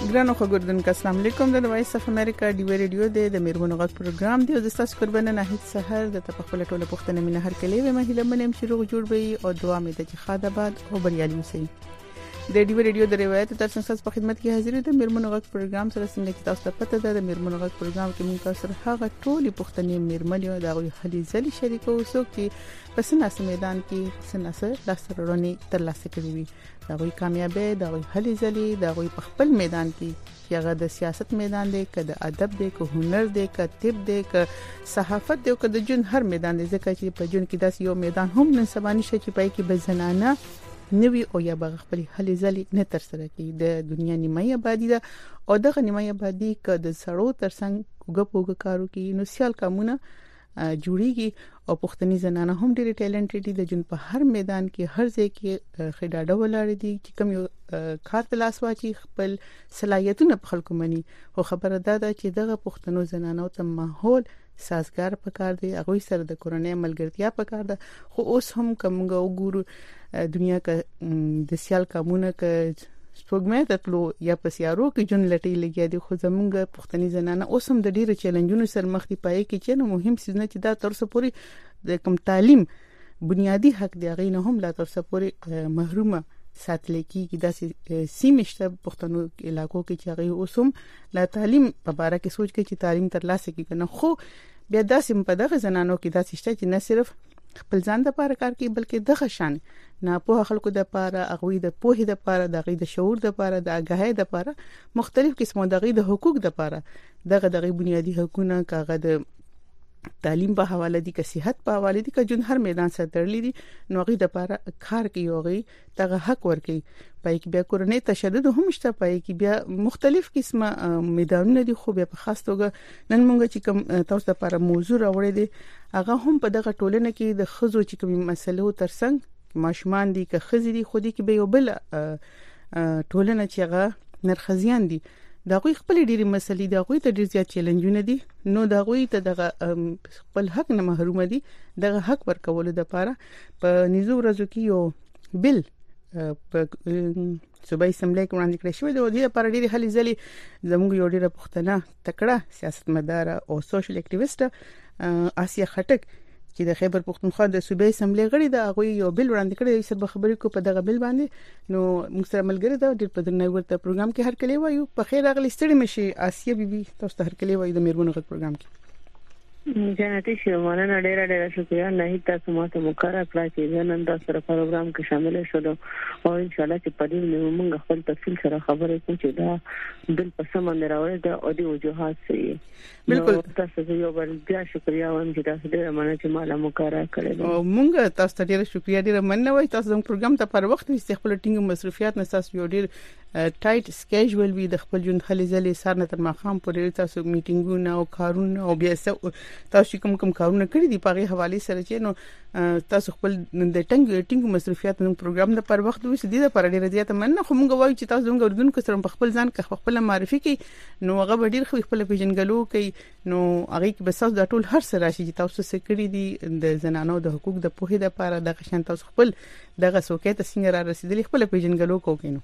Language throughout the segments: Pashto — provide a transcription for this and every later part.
ګرانو خبردونکو السلام علیکم د وایس اف امریکا دی ریډیو د میرمنو غږ پروګرام دی د تاسو قربانه نه هیڅ سحر د خپل ټوله پښتنه مینه هر کلی و مهله منم چې روغ جوړ وي او دعا مې د خاطر بعد او بریالي اوسئ د دی ریډیو د روایت تر څنګه په خدمت کې حاضر د میرمنو غږ پروګرام سره څنګه چې تاسو ته پته ده د میرمنو غږ پروګرام کې موږ تاسو سره هغه ټولي پښتنې میرمنې د غوي خلي ځلي شریکو وسو کې په سناس میدان کې سناسه لاسرونی تر لاسه کوي دا غوي کامیابی دا غوي خلي ځلي دا غوي په خپل میدان کې چې هغه د سیاست میدان دی که د ادب دی که هنر دی که طب دی که صحافت دی که د جون هر میدان دی ځکه چې په جون کې داس یو میدان هم نن سبا نشي چې پای کې بزنانه نوی او یا بغ خپل حل ځلي نه تر سره کی د دنیا نیمه آبادی ده او دغه نیمه آبادی ک د سړو ترڅنګ وګپوګ کارو کې نو سیال کمونه جوړیږي او پښتني زنانه هم ډېر ټیلنټډ دي د جون په هر میدان کې هر ځای کې خډاډه ولاړ دي چې کوم یو کار تلاس واچي خپل صلاحیتونه په خلکو مني خو خبره ده چې دغه پښتنو زنانو ته ماحول سازگار پکار دی هغه سره د کورنۍ ملګرتیا پکار ده خو اوس هم کومګه وګورو دنیا کې د سیال کمونه کې سپوږمۍ ته تلو یا په سیارو کې جون لټي لګیا دي خو زمونږ پښتني زنانه اوس هم د ډیرو چیلنجونو سره مخ دي پای کې چې نو مهم څه نه چې دا تر څو پوری د کوم تعلیم بنیادی حق دی غي نه هم لا تر څو پوری محرومه ساتل کیږي د سیمشته پښتنو علاقو کې چې غي اوس هم لا تعلیم په اړه کې سوچ کوي چې تعلیم تر لاسه کې نه خو بیا داسې په دغه زنانو کې داسې شته چې نه صرف خپل ځان د لپاره کار کوي بلکې دغه شان نه په خلکو د لپاره اغوی د پوهې د لپاره د غي د شعور د لپاره د اگاهی د لپاره مختلف قسمه د غي د حقوق د لپاره دغه بنیادی حقوقونه کاغه د تعلیم په حواله دي که صحت په حواله دي که جون هر میدان سره تړلې دي نو غي د لپاره کار کوي او غي دغه حق ورکي پای کې بیا کورنۍ تشدد هم شته پای کې بیا مختلف قسمه میدانونه دي خو بیا په خاص توګه نن مونږ چې کوم تاسو لپاره موضوع راوړی دي هغه هم په دغه ټولنه کې د خزو چې کوم مسلې ترڅنګ ماشومان دي که خزي دي خو دي کې به یو بل ټولنه چې هغه نرخزیان دي دا غوي خپل ډيري مسلې دا غوي ته ډیر زیات چیلنجونه دي نو دا غوي ته دغه خپل حق نه محروم دي دغه حق ورکول د لپاره په نيزو ورځو کې یو بل په صوبایي اسمبلی کې وړاندې کړی شوی دی او د لپاره ډیره هلي ځلې زموږ یو ډیره پښتنه تکړه سیاستمدار او سوشل اکټیویسټ آسیا خټک چې د خیبر پختونخوا د صوبایي اسمبلی غړي د هغه یو بل وړاندې کړی د سبا خبرې کو په دغه بل باندې نو موږ سره ملګری دا ډیر په درنه ورته پروګرام کې هر کلی وایو په خیر اغلی ستړي مشي آسیا بیبي تاسو ته هر کلی وایو د میرمنو غږ پروګرام کې جناتي شومانه ډېر شکریہ نه تاسو ماته مقرره کړی چې نن تاسو سره پروګرام کې شامل شوم او ان شاء الله چې په دې موږ خپل تفصیل سره خبرې کوو چې دا بل په سمندر راوړي دا او د وجوهات سي بالکل تاسو یو بل بیا شکریہ وایم چې تاسو ډېر مننه چې مالا مقرره کړی او موږ تاسو ته ډېر شکریہ ډېر مننه وای تاسو زموږ پروګرام ته پر وخت وي خپل ټینګ مصرفيات نه تاسو یو ډېر ټایټ سکیجول وي د خپل ژوند خلې ځلې سار نه تر ماخام پورې تاسو میټینګونه او کارونه او بیا تاسو کوم کارونه کړی دي په هغه حواله سره چې نو تاسو خپل د ټینګ مصرفيات نو پروګرام د پر وخت وي سدي د پر ډېر زیات مننه خو موږ وایو چې تاسو زموږ اردن کو سره خپل ځان کې خپل معرفي کوي نو هغه ډېر خپل پیژنګلو کوي نو هغه کې بس تاسو د ټول هر سره شي چې تاسو څه کړی دي د زنانو د حقوق د پوهې د لپاره د قشن تاسو خپل دغه سوکې ته څنګه را رسیدلی خپل پیژنګلو کوو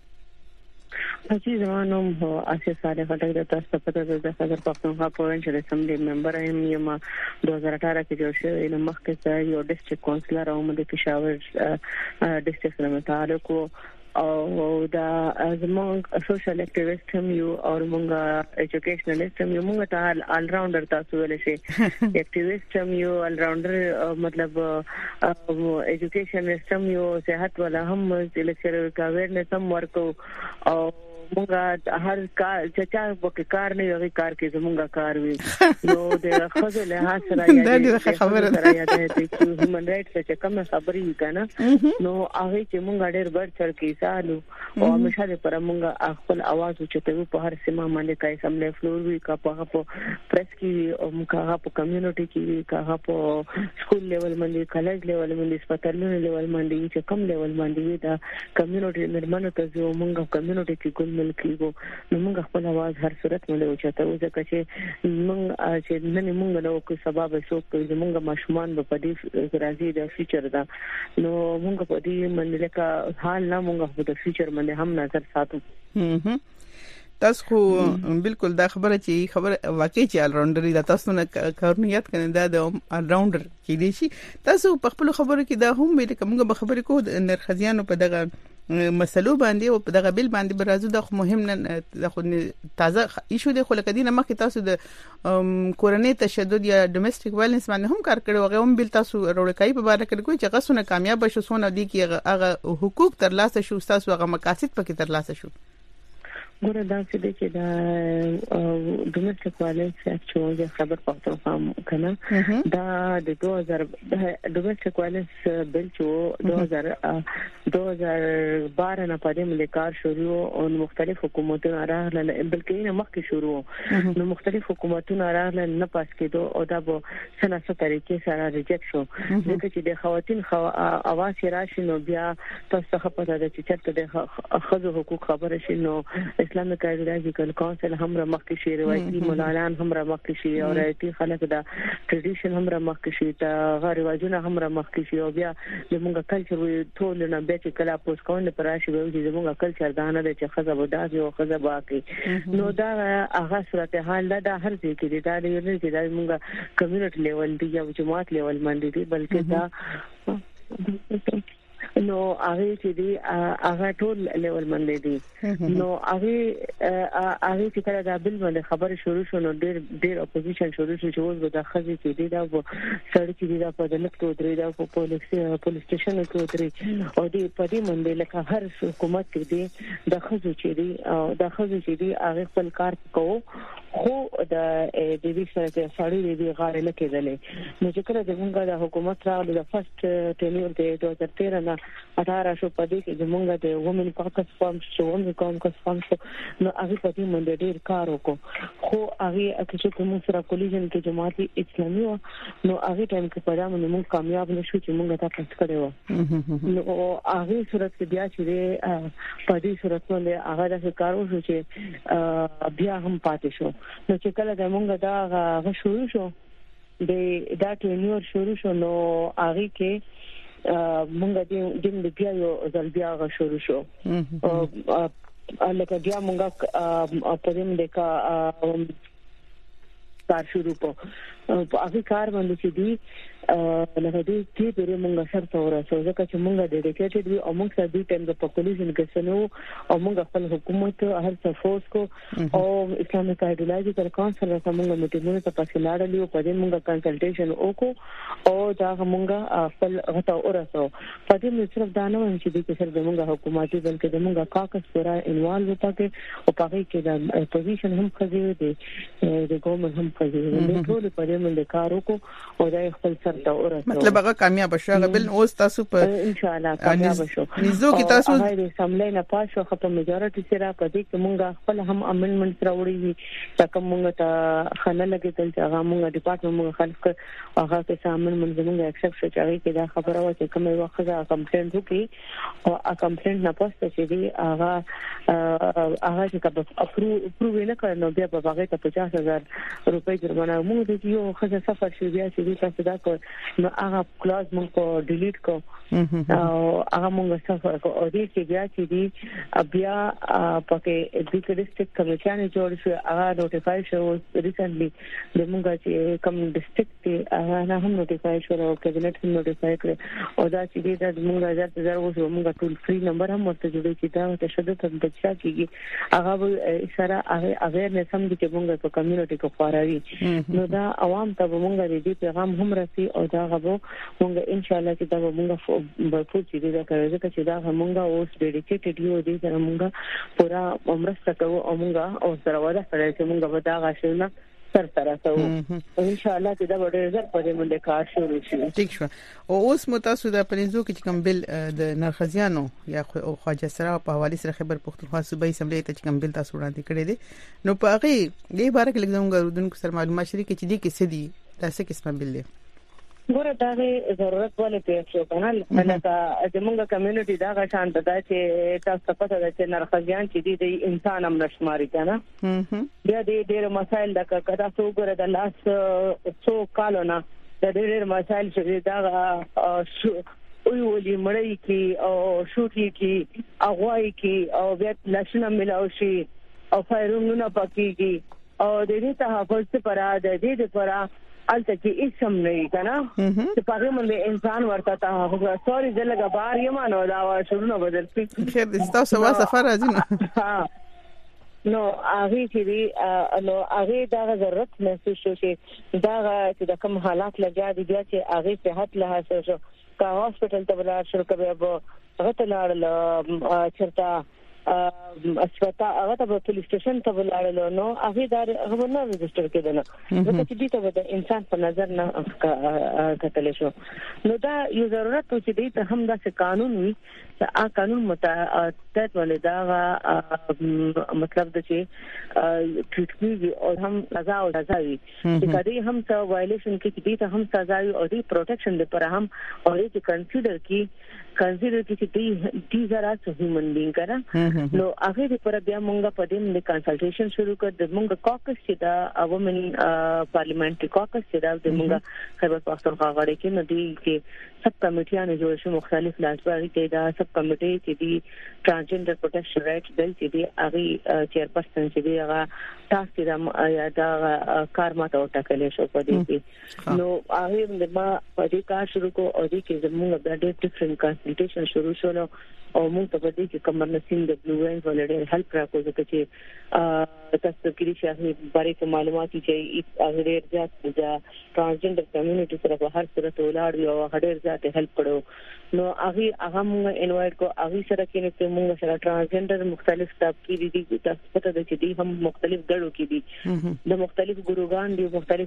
اچھی زمانو آسیا ساره خټک د تاسو په توګه د خبر پښتونخوا پروینشل اسمبلی ممبر یم 2018 کې جوړ شوی نو مخکې یو ډیسټریکټ کونسلر او د پېښور ډیسټریکټ سره متعلق او دا زموږ سوشل اکټیویسټ هم یو او موږ ایجوکیشنلیست هم یو موږ ته آل راوندر تاسو ولې شي اکټیویسټ هم یو آل راوندر مطلب ایجوکیشنلیست هم یو صحت ولا هم لیکچر کا اویرنس هم ورکو او مونږه هر کار چې په کار نه یو کار کې زمونږه کار وي نو د خځو له حاصله یا د خبره سره یا د هیومن رائټس چې کوم خبرې کنه نو هغه چې مونږه ډېر بر چل کې سالو او همیشه پر مونږه خپل आवाज اوچته په هر سیمه باندې کای سمله فلور وی کا په پریس کې او مونږه په کمیونټي کې کا په سکول لیول باندې کالج لیول باندې سپټالونو لیول باندې چې کم لیول باندې دا کمیونټي مرمنو ته جو مونږه کمیونټي کې ملکیو نو موږ خپل आवाज هر صورت باندې اوچته و ځکه چې موږ چې نن موږ نو کو سبب شو چې موږ ماشومان په دې راځي د فیوچر دا نو موږ په دې باندې لکه حال نه موږ په فیوچر باندې هم نظر ساتو تاسو خو بالکل دا خبره واقعي چې ال راونډر دا تاسو نه کارنیت کنه دا ال راونډر کې دي شي تاسو په خپل خبرو کې دا هم ویل کومه به خبرې کو د نرخزیانو په دغه مسلو باندې او په دغه بیل باندې برازو د مهم نه د خو تازه ایشو د خلک دینه مخکې تاسو د کورنۍ تشدد یا ډومېسټک وایلنس باندې هم کار کړی او هم بیل تاسو وروړکای په اړه کړی چې غسونه کامیاب شو سونه دي کې هغه حقوق ترلاسه شو تاسو هغه مقاصد پکې ترلاسه شو ګوره دا چې دا ډومېسټک وایلنس اکچوال د خبر پاتو هم کنه دا د 2000 ډومېسټک وایلنس بل چې 2012 نه پدې ملکار شروع او مختلف حکومتونو راغله بلکې نه مخکې شروع نو مختلف حکومتونو راغله نه پاس کېدو او دا به سناسه طریقې سره ریجیکټ شو ځکه چې د خواتین اواز راشي نو بیا تاسو څه پته ده چې چرته د خځو حقوق خبره شي نو اسلامي کایډولوژیکل کونسل هم را مخکې شي روایتي مولانان هم را مخکې شي او روایتي خلک دا ټریډیشن هم را مخکې شي دا غیر واجبونه هم را مخکې شي او بیا زموږ کلچر ټول نه چې کله پوس کوونه پر راشي وي چې زموږ کلچر دا نه چې خزه بوداسي او خزه باقي نو دا هغه صورتحال دا هر ځای کې دا لري چې دا زموږ کمیونټي لیول دی یا جماعت لیول باندې دی بلکې دا نو هغه چې دی هغه ټول لیول باندې دی نو هغه چې کله دا بل باندې خبره شروع شو نو ډېر اپوزیشن شروع شو چې اوس د خزي چې دی دا سړی چې دی دا په دلته کې درې دا په پولیس سټیشن کې درې او دی په دې باندې لکه هر حکومت کې دی د خزو چې دی هغه خپل کار کوو خو د دې سره سړی دی غاړه نه کېدلې نو چې کله زمونږ د حکومت راغله د فرست ټینیور د 2013 نه 18 شو پدې کې زمونږ د وومن کاکس فارم شو نو هغه په دې باندې ډېر کار وکړو خو هغه چې موږ سره کولیژن کې جماعت اسلامي نو هغه ټایم کې په دامن موږ کامیاب نشو چې موږ تاسو کړو نو هغه صورت کې بیا چې په دې صورت باندې هغه د کار وشو چې بیا هم پاتې شو نو چې کله د مونږ دا شروع شو د دا ټینیور شروع شو نو هغه کې مونږ د بیا یو ځل بیا شروع شو لکه بیا مونږ په دې باندې کار شروع کو هغه کار باندې چې دی لکه دې ډېر مونږ سره تورسو ځکه چې مونږ ډیډیکیټډ وي او مونږ سره دې ټیم د پاپولیشن کې سنو او مونږ خپل حکومت هر څه فورس کو او اسلامي کایډولوژیکل کونسل سره مونږ میټینګونه ته پاسه لاړل او په دې مونږ کنسلټیشن وکړو او دا مونږ خپل غته اورسو په دې مې صرف دا نه وایي چې دې سره مونږ حکومتي بلکې د مونږ کاکس پورا انوالو پکې او پکې کې د اپوزیشن هم کوي د ګورنمنت هم کوي د ټول په دې باندې کار وکړو او دا خپل مطلب هغه کامیاب شو هغه بل اوس تاسو په ان شاء الله کامیاب شو نيزو کې تاسو د سملې نه پاسو خپل میجورټي سره پدې کې مونږ خپل هم امندمنټ راوړي وي چې کومه ته خلل لګیدل چې هغه مونږ ډپارټمنټ مونږ خلک هغه ته سامان مونږ اکسپټ شو چې هغه دا خبره و چې کومه وخت هغه کمپلینټ وکړي او کمپلینټ نه پاسته چې دی هغه چې اپروو نه کړ نو بیا په هغه ته 50000 روپۍ جرمانه مونږ د یو خزه سفر شو بیا چې تاسو دا نو هغه کلاس مونږ کو ډیلیټ کو او هغه مونږ سفر کو او دې چې بیا چې دی بیا پکې د ډیسټریکټ کمیټه جوړ شو هغه نوټیفای شو ریسنټلی د مونږ چې کوم ډیسټریکټ هغه هم نوټیفای شو او کابینټ هم نوټیفای کړ او دا چې د مونږ 1000 اوس مونږ ټول فری نمبر هم ورته جوړی چې دا تشدد هم بچا کیږي هغه سره هغه اویرنس هم چې مونږ په کمیونټي کې خورایي نو دا عوام ته مونږ دې پیغام هم رسي او دا غو مونږ ان شاء الله چې دا مونږ برپور چې دا کوي چې دا مونږ اوس ډیډیکیټډ یو دي چې مونږ پورا عمرسته کوو او مونږ او سره ودا سره چې مونږ به دا غاښونه سره کوو ان شاء الله چې دا ډېر زر په دې باندې کار شروع شي ټیک شو او اوس متاسو د پرنځو کې کوم بل د نرخزیانو یا خواجه سره په حواله سره خبر پختونخوا صوبایي اسمبلی ته کوم بل تاسو وړاندې کړی دي نو په هغه دې باره کې لږ زموږ سره معلومات شریک چې دي کې سدي تاسو کې اسمه بل دي ګوره دا ضرورت ولې پیښ شو کنه لکه زموږ کمیونټي دا غشان د چې تاسو پته ده چې نرخزیان چې د انسان هم نشماري کنه بیا دې ډېر مسایل د کدا څو ګوره د لاس څو کالونه د ډېر مسایل چې دا وی مړی کی او شوټي کی اغوای کی او بیا لښنه ملاوي شي او فایرونونه پکېږي او د دې تحفظ لپاره د دې لپاره الته کې اسم نه کنه چې پاره باندې انسان ورته تحفظ سوري دلګه بار یما نو دا شروع بدل شي خیر دې تاسو وا سفر راځي نو هغه چې نو هغه دا ضرورت محسوس شو چې دا چې د کوم حالات لګیا دي بیا چې هغه صحت له حاصل شو کا هاسپټل ته ولاړ شو کبه به غته لاړ چرتا اسپیټال هغه ته پولیس سټیشن ته ولاړ نو هغه دا هغه نه رجسټر کېدل نو چې دې ته د انسان په نظر نه کتل شو نو دا یو ضرورت چې دې ته هم دا قانون وي چې قانون متعهد ولې دا مطلب د چې ټریټمنټ او هم سزا او سزا وي چې کله هم څه وایلیشن کې دې ته هم سزا وي او دې پروټیکشن لپاره هم او دې کنسیډر چې these are also human beings کنه نو هغه لپاره بیا موږ په دې باندې کنسلټیشن شروع کړ د موږ کاکس چې دا وومن پارلیمنټري کاکس چې دا د موږ خیبر پختونخوا غړي کې ندي کې سب کمیټیانه جوړ شو مختلف لاسواري کې دا سب کمیټي چې دی ترانسجنډر پروټیکشن رائټ بل چې دی هغه چیرپرسن چې دی هغه تاسو دا کار ماته وټاکل شو په دې کې نو هغه ما په دې کار شروع کو او دې کې زموږ د ډیفرنٹ کنسلټیشن شروع شو او موږ په دې کې کمر نسیم د بلو وینز ولډر هیلپ راکو ځکه چې تاسو کې شي باره کې معلومات چې هغه ډېر ځات د ترانسجنډر کمیونټي سره په هر صورت ولاړ یو ډېر ځات هیلپ کړو نو هغه موږ انوایټ کو هغه سره کې نو موږ سره ترانسجنډر مختلف طبقې دي تاسو پته ده چې دي هم مختلف ډلو کې دي د مختلف ګروګان دي مختلف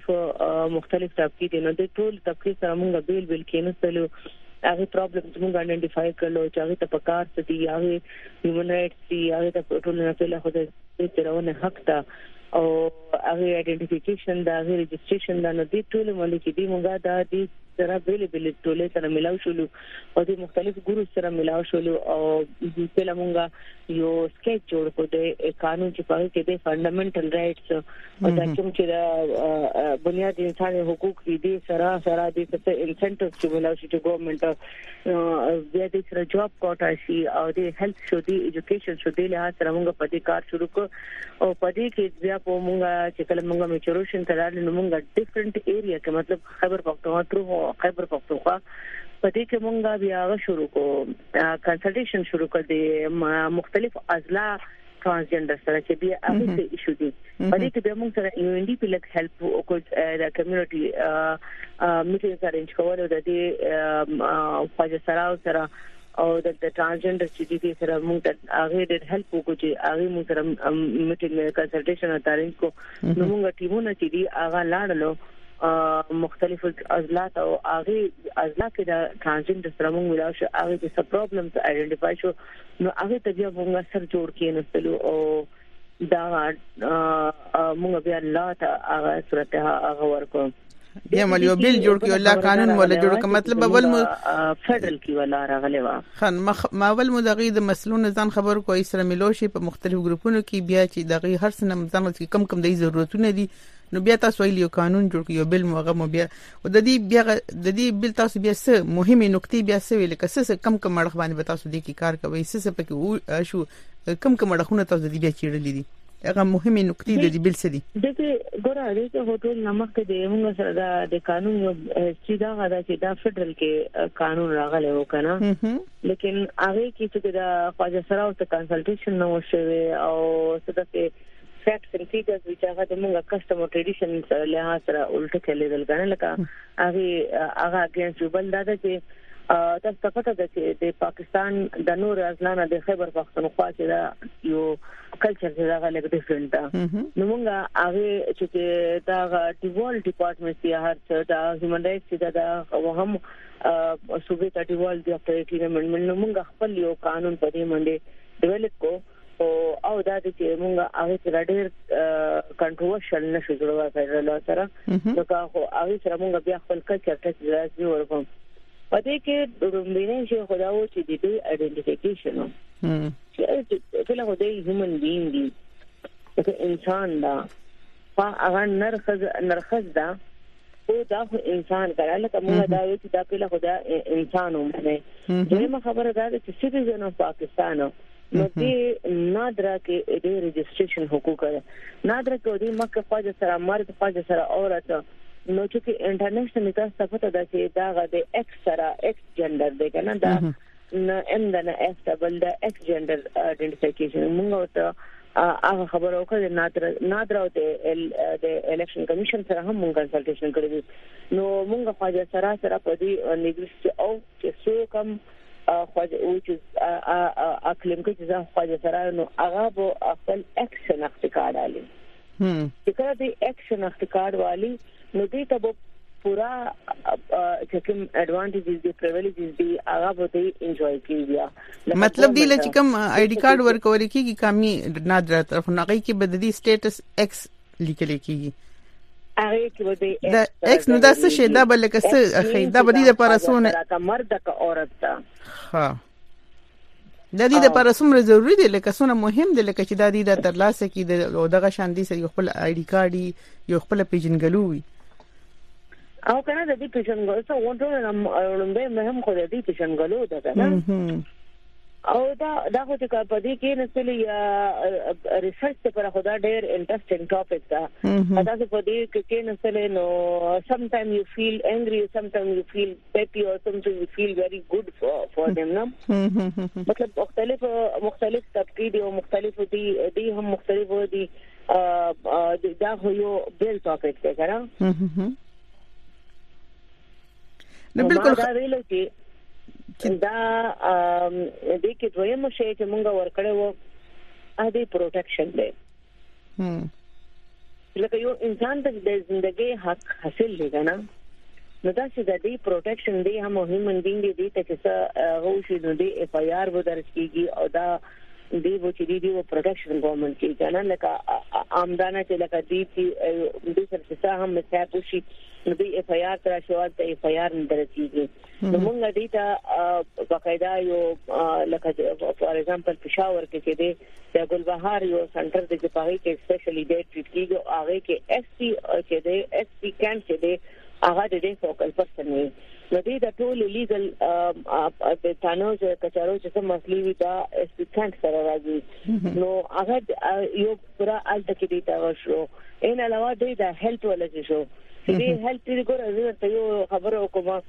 طبقې دي نو د ټول طبقې سره موږ بیل کې نو سلو هغه پرابلمز موږ آئیډنټیفای کړو چې هغه ته پکار څه دي هغه هیومن رائټس دي هغه ته ټول نه پیله خو د ترونه حق ته او هغه آئیډنټیفیکیشن دا هغه رجسټریشن دا نو دي ټول ملي کې دي موږ دا دي سره بیل ټول سره ملاو شولو او د مختلف ګروپ سره ملاو شولو او په لمونګه یو سکیچ جوړ کو د قانون چې په کې د فندامنټل رائټس او د کوم چې بنیادي انساني حقوق دي سره د انسنټیو چې ملاو شي چې ګورنمنت بیا د سره جاب کوټا شي او د هیلث شو دی ایجوکیشن شو دی له سره موږ په دې کار شروع کو او په دې کې بیا په موږ چې کله موږ میچوریشن ترال نو موږ ډیفرنٹ ایریا کې مطلب خیبر پختونخوا خیبر پختونخوا په دې کې موږ بیا شروع کو کنسلټیشن شروع کړ د مختلف اضلاع ترانسجنډر سره چې بیا هغه څه ایشو دي په دې کې به موږ سره یو ان ډي پی لک هیلپ وکړ د کمیونټي میټینګ ارینج کول د دې فاجه سره او د ترانسجنډر چې دي سره موږ هغه ډېر هیلپ وکړو چې هغه موږ سره میټینګ کنسلټیشن ارینج کو نو موږ ټیمونه چې دي هغه لاړلو مختلف اضلاع او هغه اضلاع کې د ترانسجنډر سره موږ ولاړ شو هغه د څه پرابلمز آئیډنټیفای شو نو هغه ته بیا موږ سره جوړ کېنستلو او دا موږ بیا لا ته هغه صورت هغه ورکو بیا مليو بیل جوړ کړو الله قانون ولا جوړ کړ مطلب اول فدرال کې ولا راغلی و خان ما اول مدغې د مسلون ځان خبر کوی سره ملوشي په مختلف ګروپونو کې بیا چې دغه هر څه ځان کې کم د ضرورتونه دي نو بیا تاسو ویلو قانون جوړ کړو بل موغه مو بیا او د دې بل تاسو بیا څه مهمه نقطې بیا څه ویل کسه کم مړخ باندې تاسو دې کې کار کوي څه پکې شو کم مړخونه تاسو دې بیا چیرلې دي هغه مهمه نقطې د بل څه دي دغه ګوره دغه هوټل نمک کې موږ سره د قانون چې دا غدا چې دا فدرال کې قانون راغلی و کنه لیکن هغه کې چې دا خواجه سره او کنسلټیشن نو شوی او څه د فیکټس اند فیګرز چې هغه د موږ کسټمر ټریډیشن له سره الټه کېدل کنه لکه هغه اگینست بل دا چې تاسو پته ده چې د پاکستان د نور ازلانه د خیبر پختونخوا چې دا یو کلچر چې دا غلط ډیفرنٹ ده نو موږ هغه چې دا ډیوال ډپارټمنټ یې هر څه دا هیومن رائټس چې دا هم صوبې ته ډیوال دی اپټ امندمنت نو موږ خپل یو قانون په دې باندې ډیولپ کو او دا چې موږ هغه ډېر کنټروورشل نشو جوړوي فدرال سره نو هغه سره موږ بیا خپل کلچر ته ځای ورکوم پدې کې رومبینه شي خداو چې د دې آئیډنټیفیکیشن چې کله خو دې هیومن بینګ دی چې انسان دا هغه نرخص دا او دا انسان کړه لکه موږ دا چې دا کله خو دا انسان ومنه دغه خبره دا چې سټیزن اف پاکستان نو دې نادره کې د رجسټریشن حقوق نادره کې د مکه خواجه سره مرد خواجه سره عورت نو چې انټرنیشنل تاسو ته دا چې دا د ایکس سره ایکس جندر دی کنه دا نه ام دا نه ایکس ډبل دا ایکس جندر آئیډنټیفیکیشن موږ ته هغه خبرو کړه نادره او د الیکشن کمیشن سره هم موږ کنسلټیشن کړی نو موږ خواجه سره په دې نیګریسټ او چې څو کم خواجه او چې اقلیم کې چې خواجه سره نو هغه په خپل اکشن اختیار علي چې کله دې اکشن اختیار والی نو دې ته پورا چې کوم ایڈوانټیجز دي پریویلیجز دي هغه به دې انجوای کیږي مطلب دی چې کوم آی ډی کارت ورکول کیږي کمی نادره طرف نه کوي کې بددي سټیټس ایکس لیکل کیږي هغه کې به د ایکس نو دا څه شي دا بل کسه اخی دا بدی د پرسونه کا مرد کا عورت تا ها د دې لپاره څومره ضروری دی لکه څونه مهم دی لکه چې د دې د ترلاسه کې د دغه شاندي سره خپل آی ډی کارت یو خپل پیژنګلوي او کنه د دې پیژنګلو څو وونټو نه مهم خو د دې پیژنګلو ده کنه او دا خو چې په دې کې نسلی یا ریسرچ پر خدا ډېر انټرېسټینګ ټاپک ده تاسو په دې کې نسلی نو سم ټایم یو فیل انګری سم ټایم یو فیل هپی او سم ټایم یو فیل ویری ګډ فور دیم نو مطلب مختلف طبقې دي او مختلف دي هم مختلف دي دا خو یو بیل ټاپک ده کنه نو بالکل دا ویلو چې دا دې کې دویم شی چې مونږ ورکړې وو ا دې پروټیکشن دی لکه یو انسان ته د ژوندۍ حق حاصل دی نه نو دا چې د دې پروټیکشن دی هم هیومن بینګ دی چې غوښې نو دی اف آی آر و درج کیږي او دا دی و چې دی و پروټیکشن ګورنمنت کې کنه لکه آمدانه چې لکه دی سره هم مثال شي نو دی اف آی آر تر شوال ته اف آی آر نه درځيږي نو موږ دې ته باقاعده یو لکه فور ایگزامپل پېښور کې دی د ګلبهار یو سنټر دی چې پاره کې سپیشلی ډیټ ټریټ کیږي او هغه کې ایس سی چې دی ایس سی کیمپ چې دی هغه د دې فوکل پرسن وي نو دې د ټول لیګل د تانو چې کچارو چې مسلې وي دا ایس سی کیمپ سره راځي نو هغه یو پورا الټ کې دی تا شو ان علاوه دې د هیلث ولې شو دې هیلث دې ګور ته یو خبره وکړه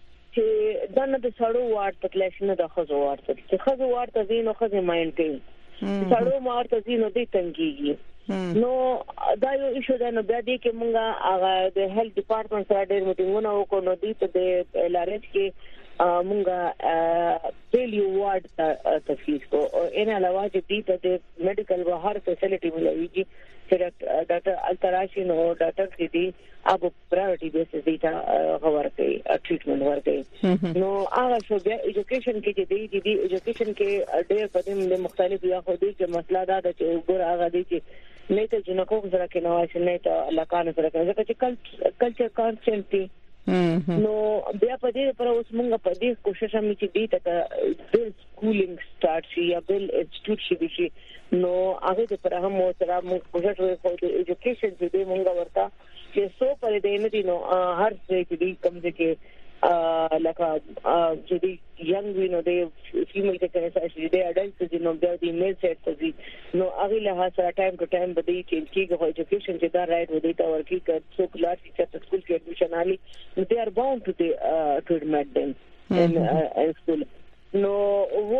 چې دا نه د سړو وارد پکلیشن د خزو وارد چې خزو وارد زینو خزو ماین کوي سړو مارد زینو دې تنګيږي نو دا یو ایشو ده نو بیا دې کې مونږه هغه د هیلث ډپارټمنټ سره ډېر میټینګونه وکړو نو دې ته د لارج کې مونږه ډیلی وارد تفصیل کو ان علاوه دې ته د میډیکل و هر فیسیلیټي ملويږي چې ډاکټر التراشي نو ډاکټر کې دي اب پرایورټي بیسس دي تا خبر کوي ټریټمنټ ورکوي نو هغه شو بیا ایجوکیشن کې دي ایجوکیشن کې ډېر په دې مختلف یا خو دې چې مسله دا ده چې ګور هغه دي چې نه ته جنکو سره کې نوښت نه ته لکان سره کې ځکه چې کلچر کانسټنټ دي نو بیا په دې پر اوس موږ په دې کوشش هم چې دې ته بل سکولینګ سٹارټ شي یا بل انسټیټیوټ شي نو هغه د پر هم سره موږ کوشش وکړو د ایجوکیشن دې موږ ورته چې سو پر دې نه دي نو هر څه دې کم دي کې لکه چې دې ینګ وینو دې فیمیل کې څنګه شي دې اډلټ چې نو دې میل سیټ ته نو هغه له سره ټایم ټو ټایم به دې چې کیږي ایجوکیشن چې دا رائټ ودی تا ورکی چې څو کلاس چې سکول کې ایڈمیشن علي نو دې ار باوند ټو ایڈمټ دم ان سکول نو وو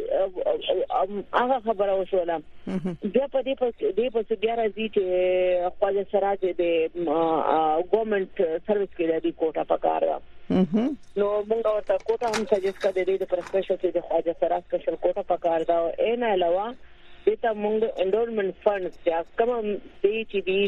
چې هغه خبره وشوله بیا په دې بیا راځي چې خواجه سراج د ګورنمنت سرویس کې د کوټه پکار نو موږ ورته کوټه هم سجست کړې د پروفیشنل چې د خواجه سراج سپیشل کوټه پکار دا ان علاوه دته موږ انډورمنت فند چې کوم دې چې دی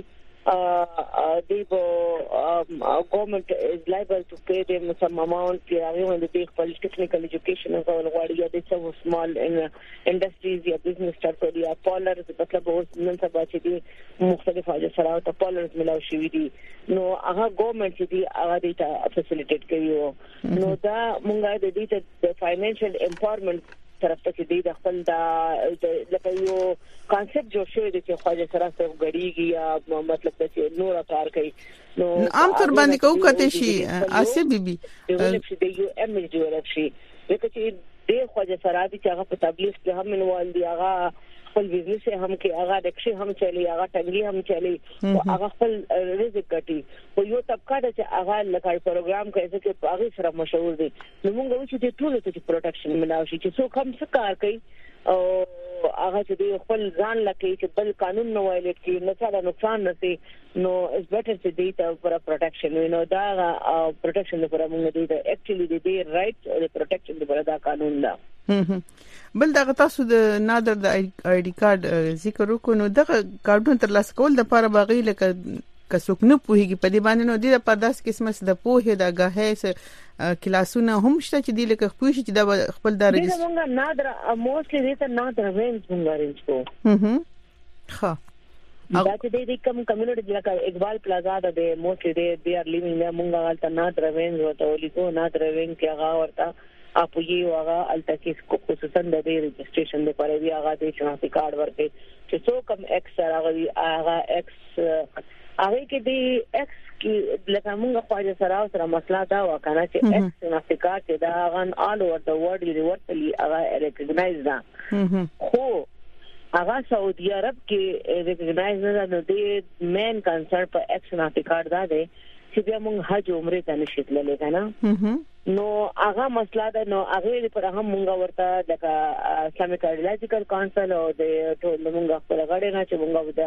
government is liable to pay them some amount when they take technical education as well or they some small industries या business start करी या pollers मतलब बहुत नन सब बातें दी मुख्तलिफ आजा सराव तो pollers मिलाओ शिवी दी नो आहा government ची दी आगा देता facilitate करी हो नो दा मुंगा दे दी तो financial empowerment طرف ته دې د خپل د لکه یو کانسپټ جوړ شوی دی چې خواجه سره سره غړیږي یا مطلب چې نور کار کوي نو عام طور باندې کوو کته شي اسه بیبي د یو امیج ډیولپ شي لکه چې د خواجه سرابي چې هغه په تبلیغ کې هم منوال دی، هغه خپل بزنس هم کې هغه رکشي هم چلی، هغه ټنګي هم چلی او هغه خپل رزق ګټي. او یو طبقه چې هغه لکه پروګرام کوي چې هغه سره مشهور دي. نو موږ وایو چې ټول ته پروټیکشن ملاوي چې څوک هم څه کار کوي او هغه چې خپل ځان لکه چې بل قانون نه وایلیټ کوي، نه څه نقصان نشي. نو اس بیٹر چې دی ته پر پروټیکشن وینو دا پروټیکشن لپاره موږ دی ته اکچولی دی رائټ او پروټیکشن لپاره دا قانون دا. بل دغه تاسو د نادر د آی ډي کارت ذکر وکړو، نو دغه کارتونه تر لاسه کول د لپاره باغی لکه کڅوک نه پوهیږي په دې باندې، نو د پرداس قسمه د پوهه د غاهه کلاسونه هم شته چې دی لکه پوهی چې د خپل د رجستر موږ نادر موستلی د نادر وینز موږ رینځو ها دا چې د کوم کمیونټي لکه اقبال پلازا د موستلی دی ار لیوینګ موږ غلطه نادر وینز وته ولیکو. نادر وینز کې هغه ورته اپ یو هغه التکیس کو خصوصا د رجستریشن لپاره دی هغه د شناختی کارت ورته چې څو کم ایکس هغه ایکس هغه کې دی ایکس کې لکه موږ خواجه سره مسله دا وکنه چې ایکس شناختی کارت دا غن آل اوور د ورلد یونیورسلی هغه ریکګنایز ده، خو هغه سعودي عرب کې ریکګنایز نه ده. د مین کنسرن په ایکس شناختی کارت دا دی چې بیا موږ حج عمره ته نشو تللی کنه. نو هغه مسله ده، نو هغه پر هم موږ ورته د اسلامي کارډیولوژیکل کونسل او د ټول موږ خپل غړي نه چې موږ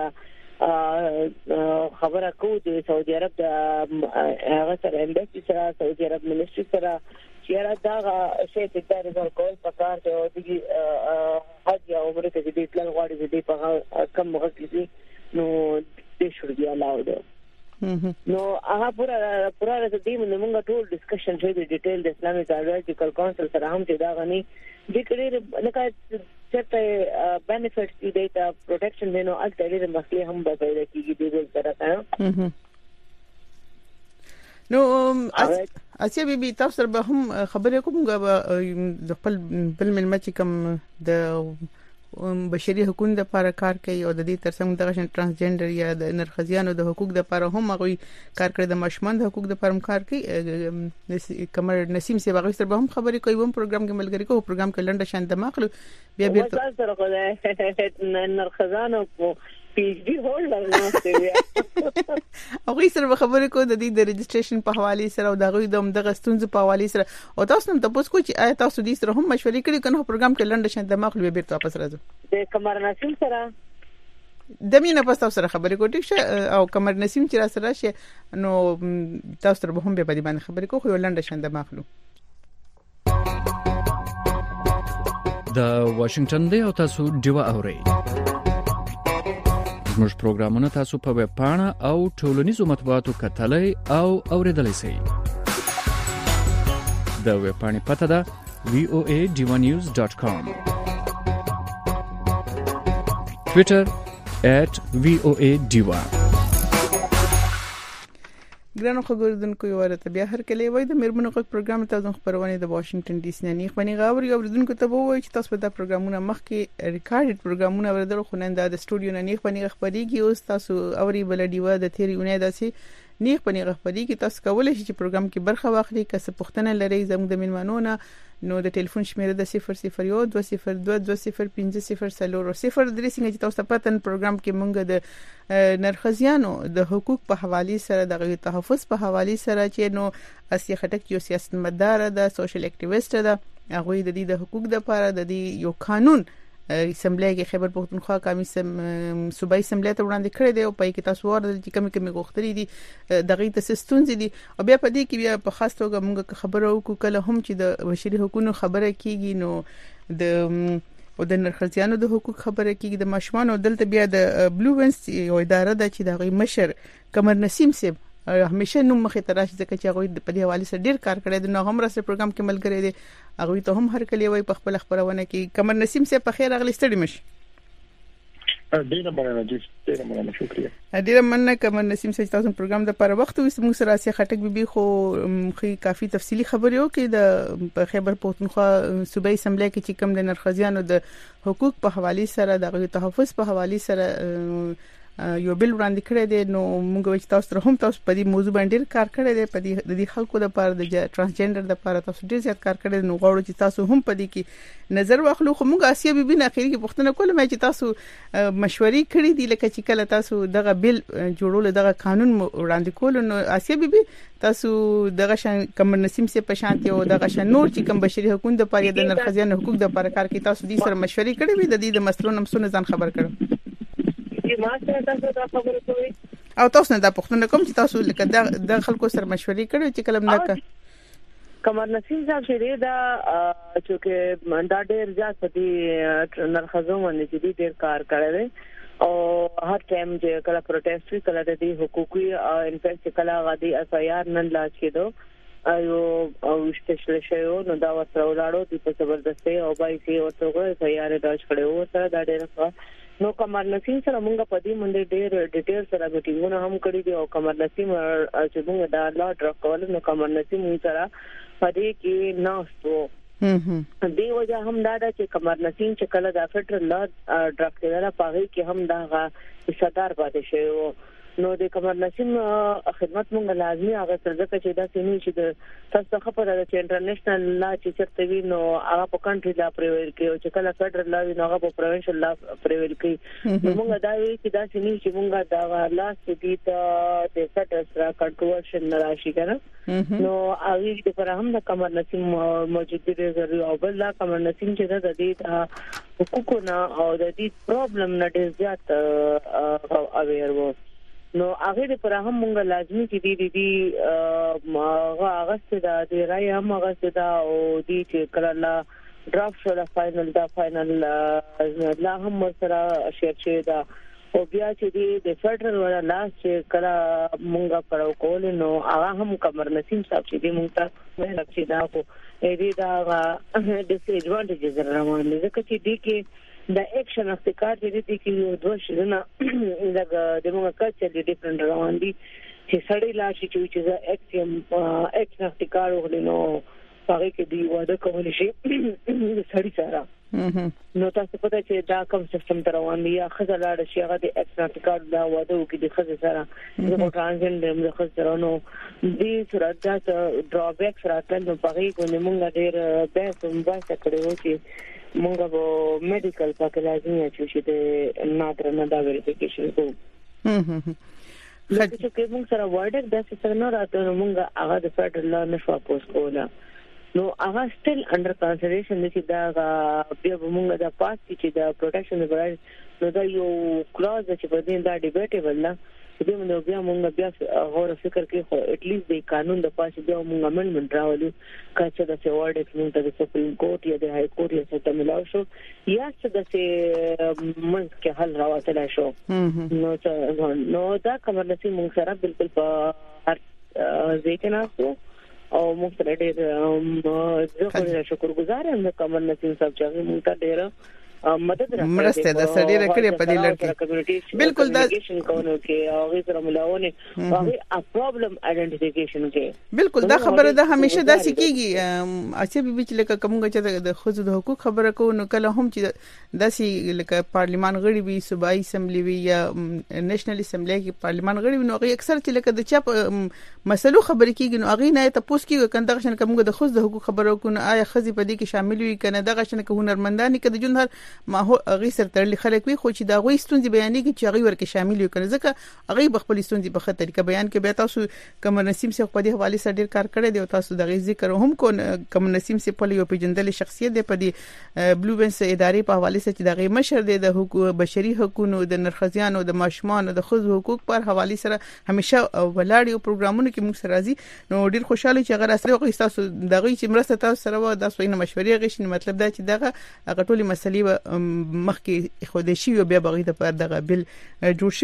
د خبره کوو د سعودي عرب د هغه سره امبیسي سره سعودي عرب منیسټری سره چې دا شی ته د کول پکار دی او د حج یا عمره ته د تلل غواړي د په کم وخت کې نو د شوري علاوه ده. نو هغه پورا د دې موږ ټول ډسکشن شوی د ډیټیل د اسلامي کارډیولوژیکل کونسل سره هم چې دا غني د کړي لکه چې بینیفټس دي ډیټا پروټیکشن دینو اکثر د مسلې هم پیدا کیږي د سره. نو اسیا بیبي تاسو سره به هم خبرې کوم د خپل بل ملمه چې کوم د بشري حقوقو د لپاره کار کوي او د دې ترڅنګ د ترانسجندر یا د نرخزیانو د حقوقو د لپاره هم هغه کار کوي، د ماشومان د حقوقو د لپاره کار کوي. کمر نسیم سی باغ سره به هم خبرې کوي، هم پروګرام کې ملګری کوي، پروګرام کې لنډه شان د ماخلو بیا بیرته سره کوي نرخزانو پی ایچ ډی هولډر نو ستوي هغه سره خبرې کوي د دې د رجستریشن په حواله سره او دغه ستونزې په حواله سره. او تاسو هم تاسو کو چې آیا تاسو دې سره هم مشورې کړې کنه پروګرام کې لنډه شان د ماخلو بیرته واپس راځو د کمر نسیم سره د مینه پس تاسو سره خبرې کوي ټیک او کمر نسیم چې را سره شي نو تاسو سره به هم به باندې خبرې کوي خو لنډه شان د ماخلو. د واشنگټن دی او تاسو دیوا اورئ. زموږ پروګرامونه تاسو په ویب پاڼه او ټولنیزو مطبوعاتو کتلای او اوریدلای شئ. د ویب پاڼې پته ده voadivanews.com، ټویټر @voadiva. ګرانو خبردونکو یو ورته بیا هر کله وای د میرمنو غږ پروګرام تاسو خبرونه د واشنگټن ډي سي نه خونی غاور یو ورته ته وای چې تاسو په دا پروګرامونه مخکې ریکارډډ پروګرامونه ورته خو نن د سټوډیو نه خونی خبريږي او تاسو اوري بل دیوا د تیری ونه داسي نیخ پنی غفری کی تاسو کولای شئ چې پروګرام کې برخه واخلئ که څه پوښتنه لرئ زموږ د میلمنونو نو د ټلیفون شمیره د 001 202 205 درې څنګه چې تاسو پاتن پروګرام کې مونږ د نرخزیانو د حقوق په حواله سره د تحفظ په حواله سره چې نو اسیا خټک یو سیاستمدار ده سوشل اکټیویسټ ده هغه د دې د حقوق د لپاره د دې یو قانون اسمبلی کې خیبر پختونخوا قومي صوبایي اسمبلی ته وړاندې کړی دی او په کې تاسو ورته چې کومې غوښتنې دي دغه تاسستونز دي او بیا په دې کې بیا په خاص توګه موږ خبرو وکړو کله هم چې د بشري حقوقو خبره کیږي نو د نرخزیانو د حقوق خبره کیږي د ماشومان او دلته بیا د بلو وینز یو اداره ده چې دغه مشر قمر نسیم صاحب همیشه نو مخه تراشي ځکه چې هغه په دې حواله سره ډیر کار کړی دی نو هم راځي پروګرام کې ملګری دی هغه ته هم هر کلی وای په خپل خبرونه کې قمر نسیم صاحب په خیر اغلی ستړي مش ډیره مننه شکریہ ډیره مننه قمر نسیم صاحب تاسو پروګرام د پر وخت وسمو سره سي خټک بيبي خو کافي تفصيلي خبرې وکړي د خیبر پختونخوا صوبایي اسمبلی کې چې کوم د نرخزیانو د حقوق په حواله سره د تحفظ په حواله سره یو بل وړاندې کړی دی نو موږ وایو چې تاسو هم تاسو په دې موضوع باندې ډېر کار کړی دی په دې خلکو لپاره د ترانسجندر لپاره تاسو ډېر زیات کار کړی نو غواړو چې تاسو هم په دې کې نظر واخلو خو موږ آسیا بیبي نه اخیری کې پوښتنه کوله چې تاسو مشورې کړې دي لکه چې کله تاسو دغه بل جوړول دغه قانون وړاندې کول نو آسیا بیبي تاسو دغه شان کمر نسیم سي په شانتي او دغه شان نور چې کوم بشري حقوق د پاره د نرخزیان حقوق د پاره کار کوي تاسو دې سره مشورې کړې وي د دې د مسلو نمسونه ځان خبر کړو ما سره تاسو دا خبره کوي او تاسو نه دا پوښتنه کوم چې تاسو لکه د خلکو سره مشورې کړې چې کلم نه کمر نسیم صاحب شه دا چې دا ډېر زیات دي نرخزو باندې چې ډېر کار کړی او هر ټایم چې کله پروټیسټ وی کله د حقوقي انفیکټ کله غادي اسایار نن لاس کېدو او شتشل شیو نو دا ورته ولاړو د په زبردستي او بایسي او څنګه اسایار داش کړو سره دا ډېر نو کمر نسیم سره موږ په دې باندې ډېر ډیټیل سره میټینګونه هم کړی دي او کمر نسیم چې موږ دا لا ډراکول نو کمر نسیم سره پدې کې ناستو دی وجه هم دا چې کمر نسیم چې کله د فدرال لا ډراکټر پاغي کې هم دا صدر پاتې شوی نو د کمر نسیم خدمت مونږ لازمي هغه څه چې دا سینې چې تاسو خبره ده چې انټرنیشنل لا چې چرته وی نو هغه په کنټری لا پریویل کې او چې کله فدرال لا وی نو هغه په پروینشل لا پریویل کې مونږ دا وی چې دا سینې چې مونږ دا لا سټی ته د فدرال سره کنټرولشن راشي کنه نو هغه د پر هم د کمر نسیم موجود دي ضروري او بل لا کمر نسیم چې د دې حقوقونه او د دې پرابلم نه ډیر زیات اویر وو نو هغه پر هم مونږ لازمي چې دې هغه ستدا د رای هم هغه ستدا او دې چې کله لا ډراپ شو دا فائنل لا هم سره شیر شي دا او بیا چې د فدرال ولا لاس چې کله مونږه پړو کول نو هغه هم کمر نسیم صاحب چې دې مونږ ته مې لکه دا کو دې دا ډیس ایڈوانټیجز روان دي ځکه چې دې کې د اکشن اختیار دې کې یو دوه شنه لکه د موږ کلچر دي ډیفرنٹ روان دي چې سړی لا شي چې اکشن اختیار وغلینو هغه کې دی واده کول شي سړی سره نو تاسو پته چې دا کوم سیستم تر روان دی یا خزلاړ شي هغه د اکشن اختیار دا واده کې د خزه سره د ترانزیشن د خزه سره نو دې سره دا ډرابیک راځي نو هغه کو موږ ډېر بحث کړو چې مونږ به میډیکل پاکه لازمي چې د نادرنه دا ویریفیکیشن کوو لکه چې موږ سره ورډک د څه نه راته موږ هغه د فدرال لا نشو اپوز کوله نو هغه سټل انډر کنسیډریشن چې دا بیا موږ د پاس چې د پروټیکشن لپاره نو دا یو کلاز چې په دې دا ډیبیټیبل نه دې موږ بیا غوړ فکر کې خو اټ لیست د قانون د پاسه بیا موږ امندمنت راولو کله چې د ورډک موږ د سپریم کورټ یا د های کورټ یا څه ملاو شو یا څه د منځ کې حل راوتل شو نو دا کمر نسیم موږ سره بالکل په هر ځای کې ناسو او موږ سره ډېر زه شکرګزار یم د کمر نسیم صاحب چې موږ ته ډېر مدد راکړي مرسته د سړي راکړي په دې لړ کې بالکل دا کوونو کې هغه سره ملاونه هغه پرابلم ائیډنټیفیکیشن کې بالکل دا خبره ده همیشه داسې کیږي اچھا به چې لکه کومګه چې د خزو د حقوق خبره کوو نو کله هم چې داسې لکه پارلیمان غړي وي صوبایي اسمبلی وي یا نېشنل اسمبلی کې پارلیمان غړي وي نو هغه اکثر چې لکه د چا مسلو خبرې کیږي نو هغه نه تاسو کې کنده شن کومګه د خزو د حقوق خبره کوو آیا خزي په دې کې شامل وي کنه دغه شن کې هنرمندان کې د جون هر ما هو هغه سره تړلي خلک وي خو چې دا غوي ستونزې بیانې چې هغه ورکه شامل وي کنه ځکه هغه خپل ستونزې په خطر طریقه بیان کې به تاسو کمر نسیم سره په دې حواله سره ډیر کار کړی دی او تاسو دغه ذکر هم کو کمر نسیم سره په یو پیجندل شخصیت دی په دې بلو بنس ادارې په حواله سره چې دغه مشر دی د حقوق بشري حقوقو د نرخزیانو د ماشومان د خزو حقوق پر حواله سره همیشه ولاړ یو پروګرامونه کې موږ سره راځي نو ډیر خوشاله چې هغه اصلي او تاسو دغه چې مرسته تاسو سره و د سوینه مشورې غشن مطلب دا چې دغه ټولې مسلې مخکې خوده شي او بیا بغي د پر دغه بل جوړ شي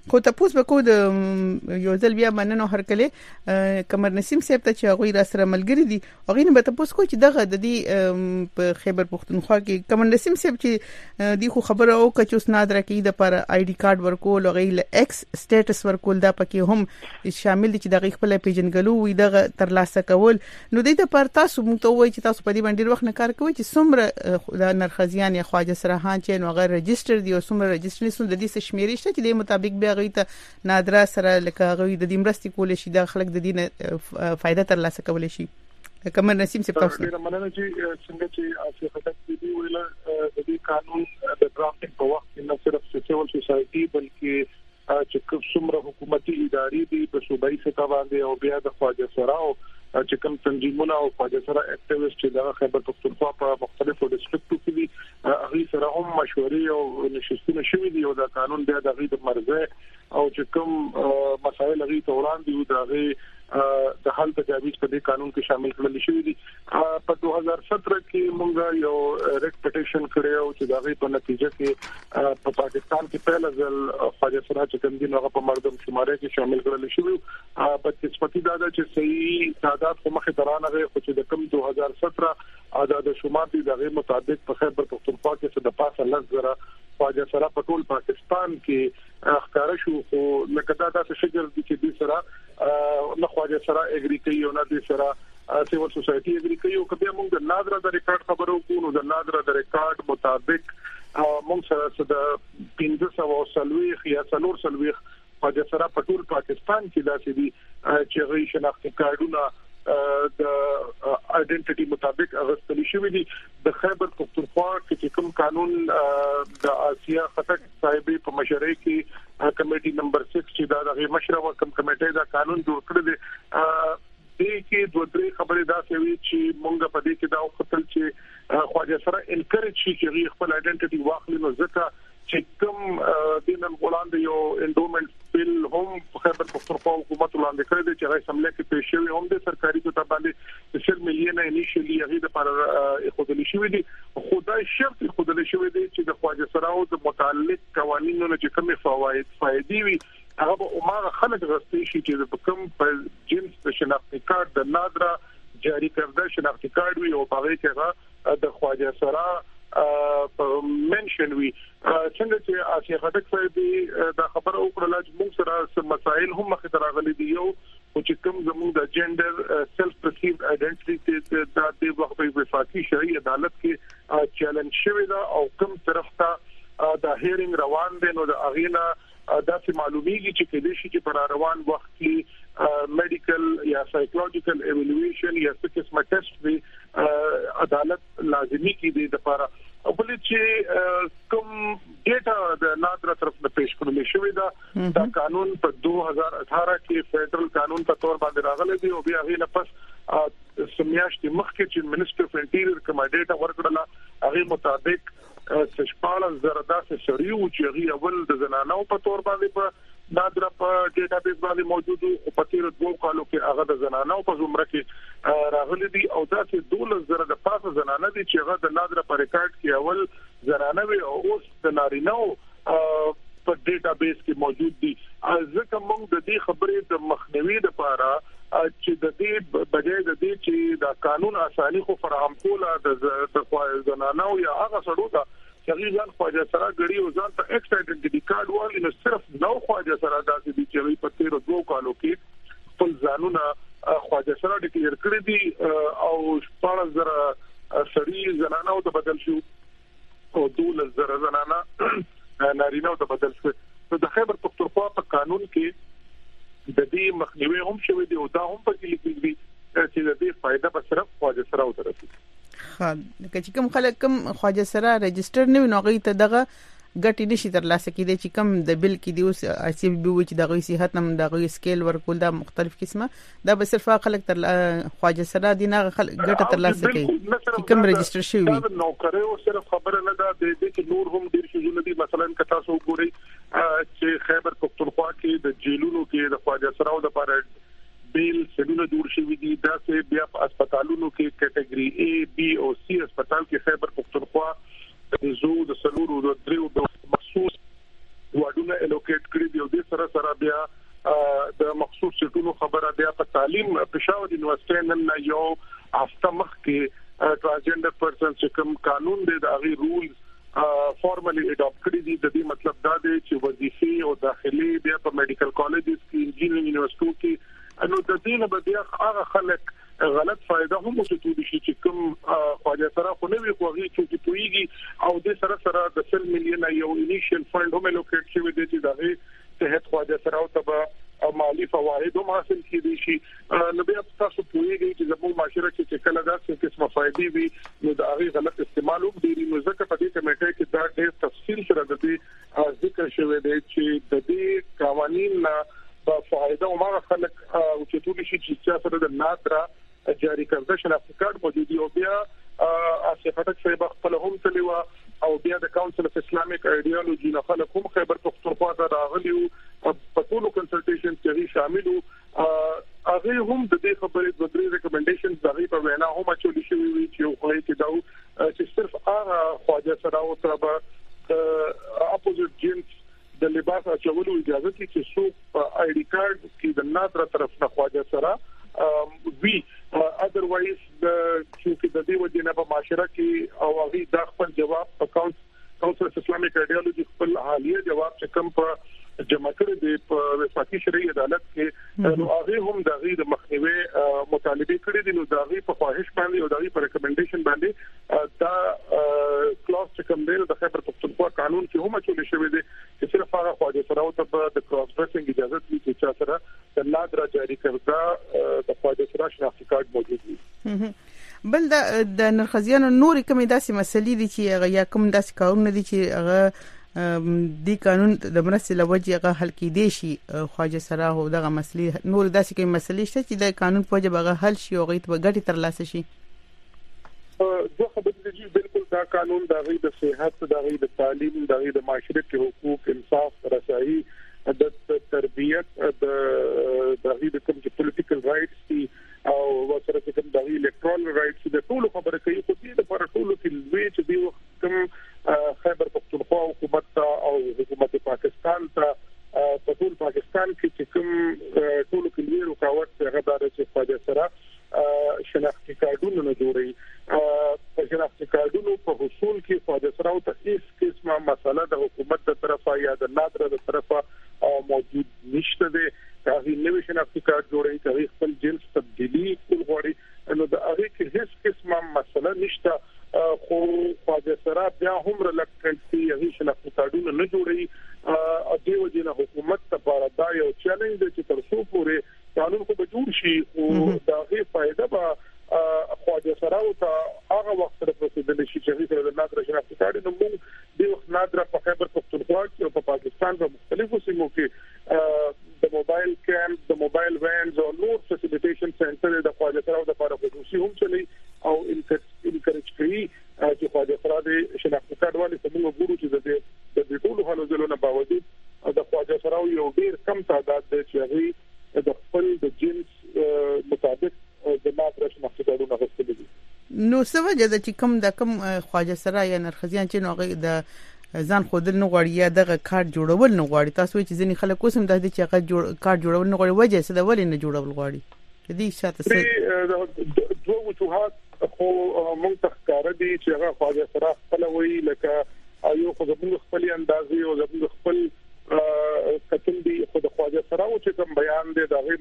خو تاسو به کو د یو ځل بیا مننه هرکله کمر نسیم صاحب ته چې هغه را سره ملګری دي هغه نه به تاسو کو چې دغه د دې په خیبر پختونخوا کې کمر نسیم صاحب چې دی خو خبره او کچ اوس نادر کې د پر آی ډی کارت ورکول او غیله ایکس سټیټس ورکول دا پکې هم شامل دي چې دغه خپل پیژنګلو وي دغه ترلاسه کول نو د دې پر تاسو مونږ ته وایي چې تاسو په دې باندې وخت نه کار کوئ چې څومره د نرخزیان یا خواجه سرحان چې نو غیر رجستر دي او څومره رجستر نشو د دې شمیرې شته چې د مطابق بیا غوي ته نادره سره لکه غوي د دې مرستې کول شي د خلک د دې فائدہ ترلاسه کول شي کمر نسیم سے تاسو ډیر مننه چې څنګه چې اسیا خطر دی ویل د دې قانون د ډرافټینګ په وخت کې نه صرف سیول سوسايټي بلکې چې څومره حکومتي ادارې دي په صوبایي سطح باندې او بیا د خواجه سراو چې کوم تنظیمونه او خواجه سرا اکټیویسټ چې د خیبر پختونخوا په مختلفو ډیسټریکټو کې دي هغه سره هم مشورې او نشستونه شوي دي او د قانون بیا د غیر مرزه او چې کوم مسایل لري توران دي د هغه د حل تجاویز په دې قانون کې شامل کړل شوی دي په 2017 کې موږ یو ریټ پټیشن کړو چې د هغه په نتیجه کې په پاکستان کې پهل ځل خواجه سرا چې کوم دي هغه په مردم شماره کې شامل کړل شوی په قسمتي دا چې صحیح تعداد په مخه درانه غي خو چې د کوم 2017 عدد شمار دي د غیر مطابق په خیبر پختونخوا کې د پاسه لږ خواجه سرا په ټول پاکستان کې ښکارا شو خو لکه دا د شجر دي چې د سرا نه خواجه سرا اګری کوي او نه د سرا سیول سوسايټي اګری کوي او کبه موږ د نادره د ریکارډ خبرو کوو د نادره د ریکارډ مطابق موږ سره د 1530 یا 330 خواجه سرا په ټول پاکستان کې داسې دي چې غي شناختی کارډونه د ائیډنټیټي مطابق اغستل شوی دي د خیبر پختونخوا کې کوم قانون د آسیا خطر صاحبې په مشرۍ کې کمیټي نمبر 6 چې د مشره کوم کمیټه دا قانون جوړ کړی دی د کې دوه درې خبرې دا کوي چې مونږ په دې کې دا خپل چې خواجه سره انکریج شي چې خپل ائیډنټیټي واخلي نو ځکه چې کوم دینن وړاندې یو انډومنت بل هم خیبر پختونخوا حکومت وړاندې کړی دی چې هغه سملې کې پیښ شوی هم د سرکاري کوټه باندې 100 میلیون انیشلی هغه د پر خودلی شوی دی خدای شرط خودلی شوی دی چې د خواجه سراو د متعلق قوانینو چې کوم فائدې وي هغه به عمر خلک غوښتي شي چې د کوم په جنس د شناختی کارت د نادره جاری کړه شناختی کارت وي او په هغه کې د خواجه سرا منشن وی څنګه چې آسیا خټک صاحب دا خبره وکړه چې موږ سره مسائل هم مخ ته راغلي دي یو او چې کوم زموږ د جندر سیلف پرسیوډ ائیډنټیټي د دې وخت په وفاقي شرعي عدالت کې چیلنج شوی دا او کوم طرف ته د هیرینګ روان دي نو د اغینا دا چې معلومیږي چې کله شي چې پر روان وخت کې میډیکل یا سایکولوژیکل ایوالویشن یا څه قسمه ټیسټ وی عدالت لازمي کې دي د لپاره او بل چې کوم ډیټا د نادره طرف نه پیښ کړل شوی دا قانون په 2018 کې فدرال قانون په تور باندې راغلی دی او بیا غي نه پس سمیاشتي مخکې چې منیسټر اف انټیریور کوم ډیټا ورکړل هغه مطابق سشپاله زردا سړیو چې غي اول د زنانو په تور باندې په نادره په ډیټابیس باندې موجود او په تیر 2 کالو کې هغه د زنانو په زمره کې راغلي دي او دا چې 12 د پاسه زنانه دي چې هغه د نادره په ریکارډ کې اول زنانه وي او اوس د نارینو په ډیټابیس کې موجود دي ځکه موږ د دې خبرې د مخنیوي لپاره چې د دې بجای د دې چې دا قانون اساني خو فراهم کوله د زنانو یا هغه سړو ته چې ځان خواجه سره غړي او ځان ته ایکس ائیډنټیټي کارت والی نو صرف نو خواجه سره داسې دي چې په تیر 2 کالو کې خپل ځانونه خواجه سره ډیکلیئر کړی دي او 14000 سړي زنانو ته بدل شو او 12000 زنانه نارینه ته بدل شو نو د خیبر پختونخوا په قانون کې د دې مخنیوي هم شوی دی او دا هم په کې لیکل دي چې د دې فائدہ به صرف خواجه سره ورسي خال چې کوم خلک کوم خواجه سره رجستر نه نوغي ته دغه ګټې نشي ترلاسه کېدای چې کوم د بل کې دی اوس اسی بي و چې دغه صحت نم دغه سکیل ورکول دا مختلف قسمه دا به صرف خلک تر خواجه سره دي نه ګټه ترلاسه کوي چې کوم رجستر شوی نو کړو صرف خبره نه ده د دې کې نور هم ډیر شي نه دي مثلا کتا سو ګوري چې خیبر پختونخوا کې د جیلونو کې د خواجه سره د لپاره بیل سډونه جوړ شوی دي دا چې بیا په هسپتالونو کې کټګوري A B او C هسپتال کې خیبر پختونخوا د زو د سلورو د دریو د مخصوص وادونه الوکیټ کړی دی او د سره پېښور یونیورسيټي نن یو هفته مخکې ټرانسجنډر پرسن چې کوم قانون دی د هغه رولز فارملی اډاپټ کړی دي. د دې مطلب دا دی چې وظیفي او داخلي بیا په میډیکل کالجز کې انجینرینګ یونیورسيټو کې نو د دې نه بیا هغه خلک غلط فائدہ هم وشتو شي چې کوم خواجه سره خو نه وي کوي چې پويږي او د سره د 100 مليون یو انیشل فند هم لوکیټ شوی دی چې دغه تحت خواجه سره او تبع مالی فواید هم حاصل کیدي شي. نو بیا تاسو پوهیږئ چې زموږ معاشره کې څه کله دا څه قسمه فائدې وي نو دا هغه غلط استعمال هم ډیری نو ځکه په دې کمیټه کې دا ډېر تفصیل سره د دې ذکر شوی دی چې د دې قوانين په فائدہ او ما خلک او چې ټول شي چې سره د نادرا جاری کردن افکار موجودي او بیا اسفتک صاحب خپل هم تلوا او بیا د کونسل اف اسلامیک ایډیالوژي نه خلک هم خیبر پختونخوا ته راغلي او په ټولو کنسلټیشن کې شامل هغه هم د دې خبرې د درې ریکمنډیشنز دغه په وینا هم چولې شوی وي چې خو یې دا چې صرف هغه خواجه سره او تر اپوزیټ جنس د لباس اچولو اجازه کې چې څوک آی ډي کارت کې د نادره طرف نه خواجه سره وی اذروایز چې د دې وجه نه په معاشره کې او هغه د خپل جواب په کونسل اسلامیک ایډیالوژي خپل حالیه جواب چې کوم په جمع کړی دی په وفاقي شرعي عدالت کې نو هغه هم د غیر مخنیوي مطالبه کړی دي نو د غیر په خواهش باندې او د غیر په ریکمنډیشن باندې دا کلاس چې کوم دی د خیبر پختونخوا قانون کې هم چولې شوی دی چې صرف هغه خواجه سره او د کراس ډریسینګ اجازه دي چې سره د نادرا جاری کړه د خواجه سره شناختی کارت موجود وي. بل د نرخزیانو نورې کومې داسې مسلې دي چې هغه یا کوم داسې کارونه دي چې هغه د قانون د مرستې لوجه هغه حل کېدي شي خواجه سره او دغه مسلې نور داسې کومې مسلې شته چې د قانون په وجه هغه حل شي او غیت به ګټي ترلاسه شي. زه خبرې دي بالکل دا قانون د غي د صحت د غي د تعلیم د غي د معاشرت کې حقوق انصاف رسایي د تربیت د غي د کوم پولیټیکل رائټس دي او وسره کوم د الکټرال رائټس د ټول خبره کوي خو دې لپاره ټول کې لوي چې دی کوم خیبر پختونخوا حکومت او حکومت پاکستان ته په ټول پاکستان کې کوم ټول کې لوي رکاوټ هغه دار چې خواجه سره شناختی کارډونه نه جوړي په شناختی کارډونو په حصول کې خواجه سره او ته هیڅ قسمه مسله د حکومت تر طرفه یا د نادره تر طرفه موجود نشته دی. هغه نوې شناختی کارت جوړي کوي خپل جنس تبدیلی کول غواړي نو د هغه کې هیڅ قسمه مسله نشته خو خواجه سره بیا هم رلکټنټي هغه شناختی کارتونه نه جوړي او د وجې حکومت لپاره دا یو چیلنج دی چې تر څو پورې قانون خو به جوړ شي او دا غي فائدہ به خواجه سره او هغه وخت سره پروسیدل شي چې د نادره شناختی کارت نو موږ د وخت نادره په خیبر پختونخوا کې په پاکستان په مختلفو سیمو کې د موبایل کیمپ د موبایل وینز او نور فیسیلیټیشن سنټر د خواجه سره او د لپاره خصوصي هم چلی او انکریج کوي چې خواجه سره د شناختی کارت باندې څنګه ګورو چې د ټولو حالو ځلونو باوجود د خواجه سره یو ډیر کم تعداد دی چې هغه د خپل د جنس مطابق د نادره شناختی کارتونه غوښتل دي. نو څه وجه ده چې کوم خواجه سره یا نرخزیان چې نو د ځان خودل نه غواړي یا دغه کارت جوړول نه غواړي تاسو چې ځینې خلک اوسم د دې چې هغه کارت جوړول نه غواړي وجه څه ده ولې نه جوړول غواړي دې شاته څه دوه وجوهات خو موږ تخکاره دي چې هغه خواجه سره خپل وی لکه یو خو زموږ خپل اندازې او زموږ خپل کتل دي خو د خواجه سره او چې کوم بیان دی دغه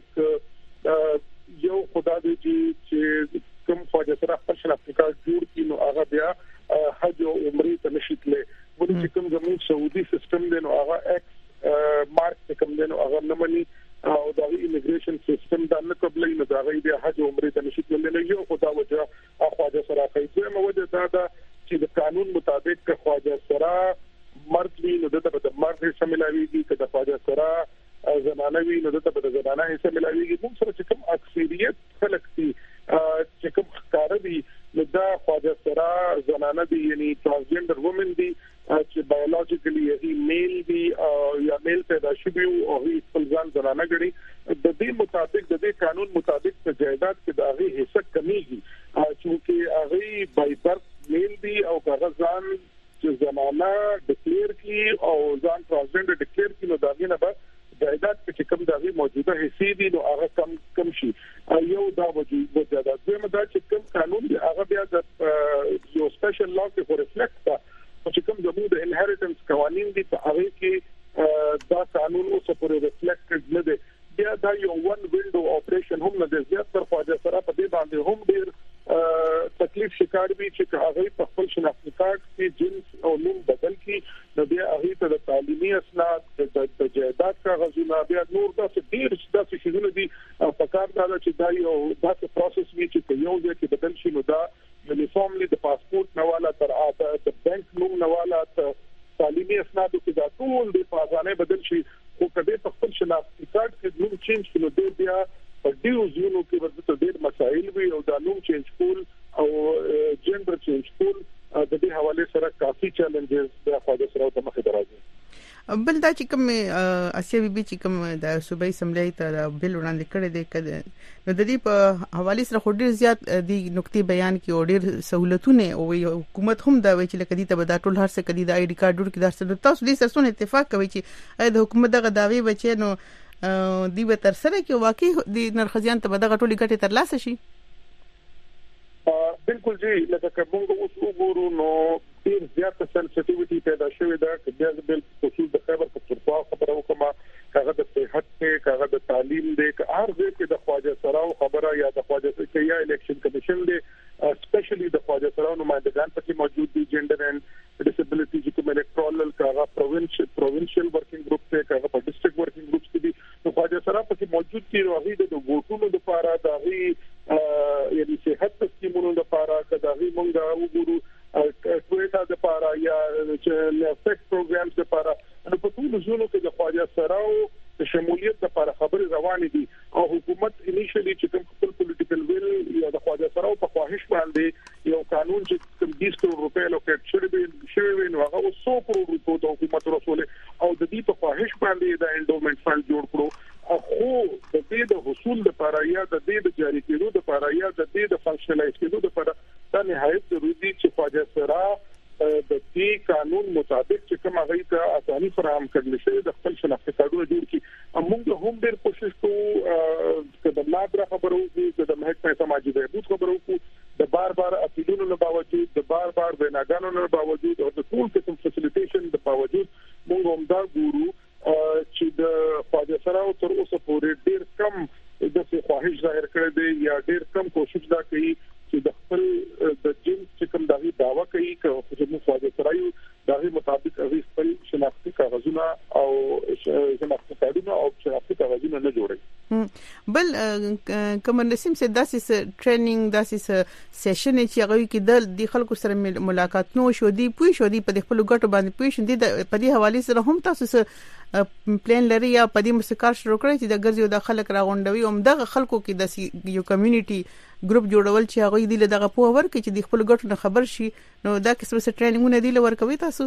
مطابق یو خدا دې چې کوم خواجه سره خپل شناختی کارت جوړ کړي نو هغه بیا حج او عمره ته نشیتله ولې چې کوم زموږ سعودي سیستم دی نو هغه ایکس مارک کوم دی نو هغه نه مني او دا ایمیګریشن سیستم دا نه قبلې نو دا غي بیا حج او عمره ته نشیتله نه یو خدا وجه خواجه سره کوي نو وجه دا چې د قانون مطابق که خواجه سره مرد وي نو دغه د مرد حصہ ملاويږي که د خواجه سره زنانه وي نو دغه د زنانه حصہ ملاويږي موږ سره چې کوم اکثریت خلک دي چې کوم ښکار دي نو دا خواجه سره زنانه دي یعنی ترانسجنډر وومن دي چې بایولوژیکلی هی میل دي یا میل پیدا شوی او هی خپل ځان زنانه ګڼي د دې مطابق د دې قانون مطابق په جایداد کې د هغه حصہ کمیږي چې هغه بای برث میل دي او هغه ځان چې زنانه ډیکلیئر کی او ځان ترانسجنډر ډیکلیئر کی نو دا نه به جایداد کې کوم دغه موجوده حصے دي نو هغه کم شي کمرشل لا کې ریفلیکټ تا چې کوم زموږ د انهریټنس قوانين دي په هغه کې دا قانون اوس پورې ریفلیکټډ نه دی. بیا دا یو ون وینډو اپریشن هم نه دی. زیاتره خواجه سره په دې باندې هم ډیر تکلیف شکار وي چې هغه په خپل شناختی کارت کې جنس او نوم بدل کړي نو بیا هغه ته د تعلیمي اسناد د جایداد کاغذونه بیا نور داسې ډیر څه شیونه دي په کار دا چې دا یو داسې پروسس وي چې یو ځای کې بدل شي نو دا یونیفارملی د پاسپورت نواله تر د بانک نوم نواله تر تعلیمي اسناد کې دا ټول د پازانه بدل شي خو کله په خپل شناختی کارت کې نوم چینج کړي نو بیا په ډیو ځینو کې ورته ډېر مسایل وي او د نوم چینج کول او جندر چینج کول د دې حواله سره کافي چیلنجز د خواجه سره د مخې درازي. بل دا چې کوم اسیا بي چې کوم د صوبایي سملای ته بل وړاندې کړی دی کده نو د دې په حواله سره خو ډېر زیات دي نقطې بیان کې او ډېر سہولتونه او حکومت هم دا وایي چې لکه دې ته به دا ټول هر څه کدي د آی ډي کارت ډور کې درسره تاسو دې سره اتفاق کوي چې د حکومت دغه داوی بچي نو دی به تر سره کې واقعي د نرخزیان ته دغه ټولي ګټه تر لاسه شي. بالکل جی لکه موږ اوس وګورو نو ډیر زیات سنسټیویټي پیدا شوې ده چې بیا بل خصوص د خبر پښتونخوا خبره وکړه کاغه د صحت ته کاغه د تعلیم دې هر ځای کې د خواجه سراو خبره یا د خواجه سره یا الیکشن کمیشن دې سپیشلی د خواجه سراو نمائندگان پکې موجود دي جندر اینڈ ډیسیبিলিټي چې کوم الکټرال کاغه پروینشل ورکینګ گروپ ته کاغه په ډیسټریکټ ورکینګ گروپ کې دي نو خواجه سراو پکې موجود دي او هغه د ووټونو لپاره د یعنی صحت سکیمونو لپاره کداغي مونږه وګورو کویټا د لپاره یا چې افیکټ پروګرامز لپاره نو په ټول ځونو کې د خواجه سراو د شمولیت لپاره خبري روانې دي او حکومت انیشلی چې کوم خپل پولیټیکل ویل یا د خواجه سراو په خواهش باندې یو قانون چې کوم 20 کروڑ روپے لوکیټ شوی نو هغه 100 کروڑ روپے د حکومت رسول او د دې په خواهش باندې د انډومنټ فند جوړ کړو خو د دې د حصول لپاره یا د دې د جاری کېدو لپاره یا د دې د فنکشنلایز کېدو لپاره دا نهایت ضروري دي چې خواجه سراو د دې قانون مطابق چې کوم هغه ته اساني فراهم کړل شي د خپل شناختی کارتونه جوړ کړي موږ هم ډېر کوشش کوو چې د نادره خبرو کې د محکمه سماجي بهبود خبرو کې د بار اپیلونو نه باوجود د بار بیناګانو نه باوجود او د ټول قسم فیسیلیټیشن د باوجود موږ هم دا ګورو چې د خواجه سراو تر اوسه پورې ډېر کم د خواهش ظاهر کړی دی یا ډېر کم کوشش دا کوي چې د خپل د جنس چې کوم دغه داوا کوي چې موږ خواجه سراو دغه مطابق هغه خپل شناختی کاغذونه او شناختی کارتونه او شناختی کاغذونه نه جوړي. بل کوم نسیم سه داسې ټریننګ داسې سیشن چې هغه کې د خلکو سره ملاقات نو شو دی پوي شو دی په خپل ګټو باندې پوي شو دی په دې حواله سره هم تاسو سره پلان لري یا په دې مسکار شروع کړی چې د ګرځي د خلک راغونډوي او دغه خلکو کې د یو کمیونټي ګروپ جوړول چې هغه دې له دغه په ور کې چې د خپل ګټو نه خبر شي نو دا قسم څه ټریننګونه دی لور کوي تاسو.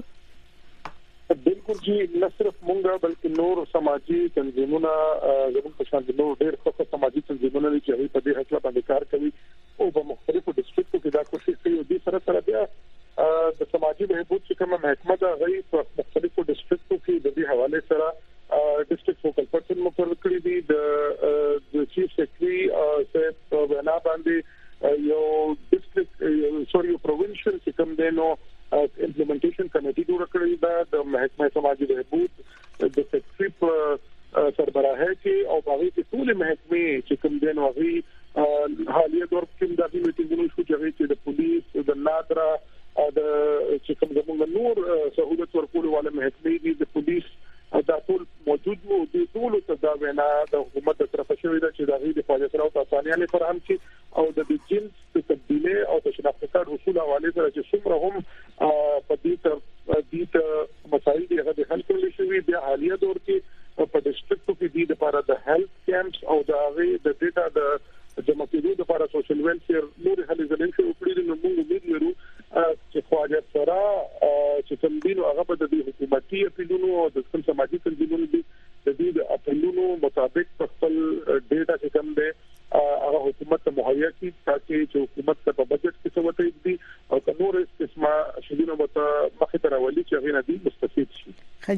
بالکل جی نه صرف مونږه بلکې نور سماجی تنظیمونه زموږ په شان نور ډېر ښه سماجی تنظیمونه چې په دې حق باندې کار کوي او په مختلفو ډیسټریکټو کې دا کوشش کوي او د سره بیا د سماجی بهبود چې کومه محکمه ده غي په مختلفو ډیسټریکټو کې د دې حواله سره ډیسټریکټ فوکل پرسن مقرر کړی دي د چیف سیکریټري په وینا باندې یو ډیسټریکټ پروینشل چې کوم دی نو امپلیمنټیشن کمیټي جوړ کړی ده د محکمه سماجی بهبود د سیکریټري سربراهي کې او هغه کې ټول محکمې چې کوم دی نو هغه حالیه دور کې د میټینګونو شو چې د پولیس د نادره د چې کوم زموږ نور سہولت ورکول والے محکمې دي د پولیس دا ټول موجود وو د ټول ته دا وینا د حکومت طرفه شوې ده چې دا غي د فعالیت راو اسانیانه فراهم کړي او د جنس تبدیلی او د شناختی کارت حصول حواله سره چې څومره هم په دې مسایل دي هغه حل کړل شوی بیا حالیه دور کې په ډیسټریکټو کې د لپاره د هیلث کیمپس او د هغه د ډیټا د جمع کېدو لپاره سوشل ویلفیر نور هلي ځلین شو کړی نو موږ امید لرو چې خواجه سراو چې کوم دین هغه په د حکومتي اپیلونو او د کوم سماجی تنظیمونو د دې د اپیلونو مطابق خپل ډیټا چې کوم دی هغه حکومت ته مهیا کړي ترڅو چې حکومت ته په بجټ کې څه وته دي او نور قسمه شګونو مت مخه تر ولي چې غیر دي مستفید شي.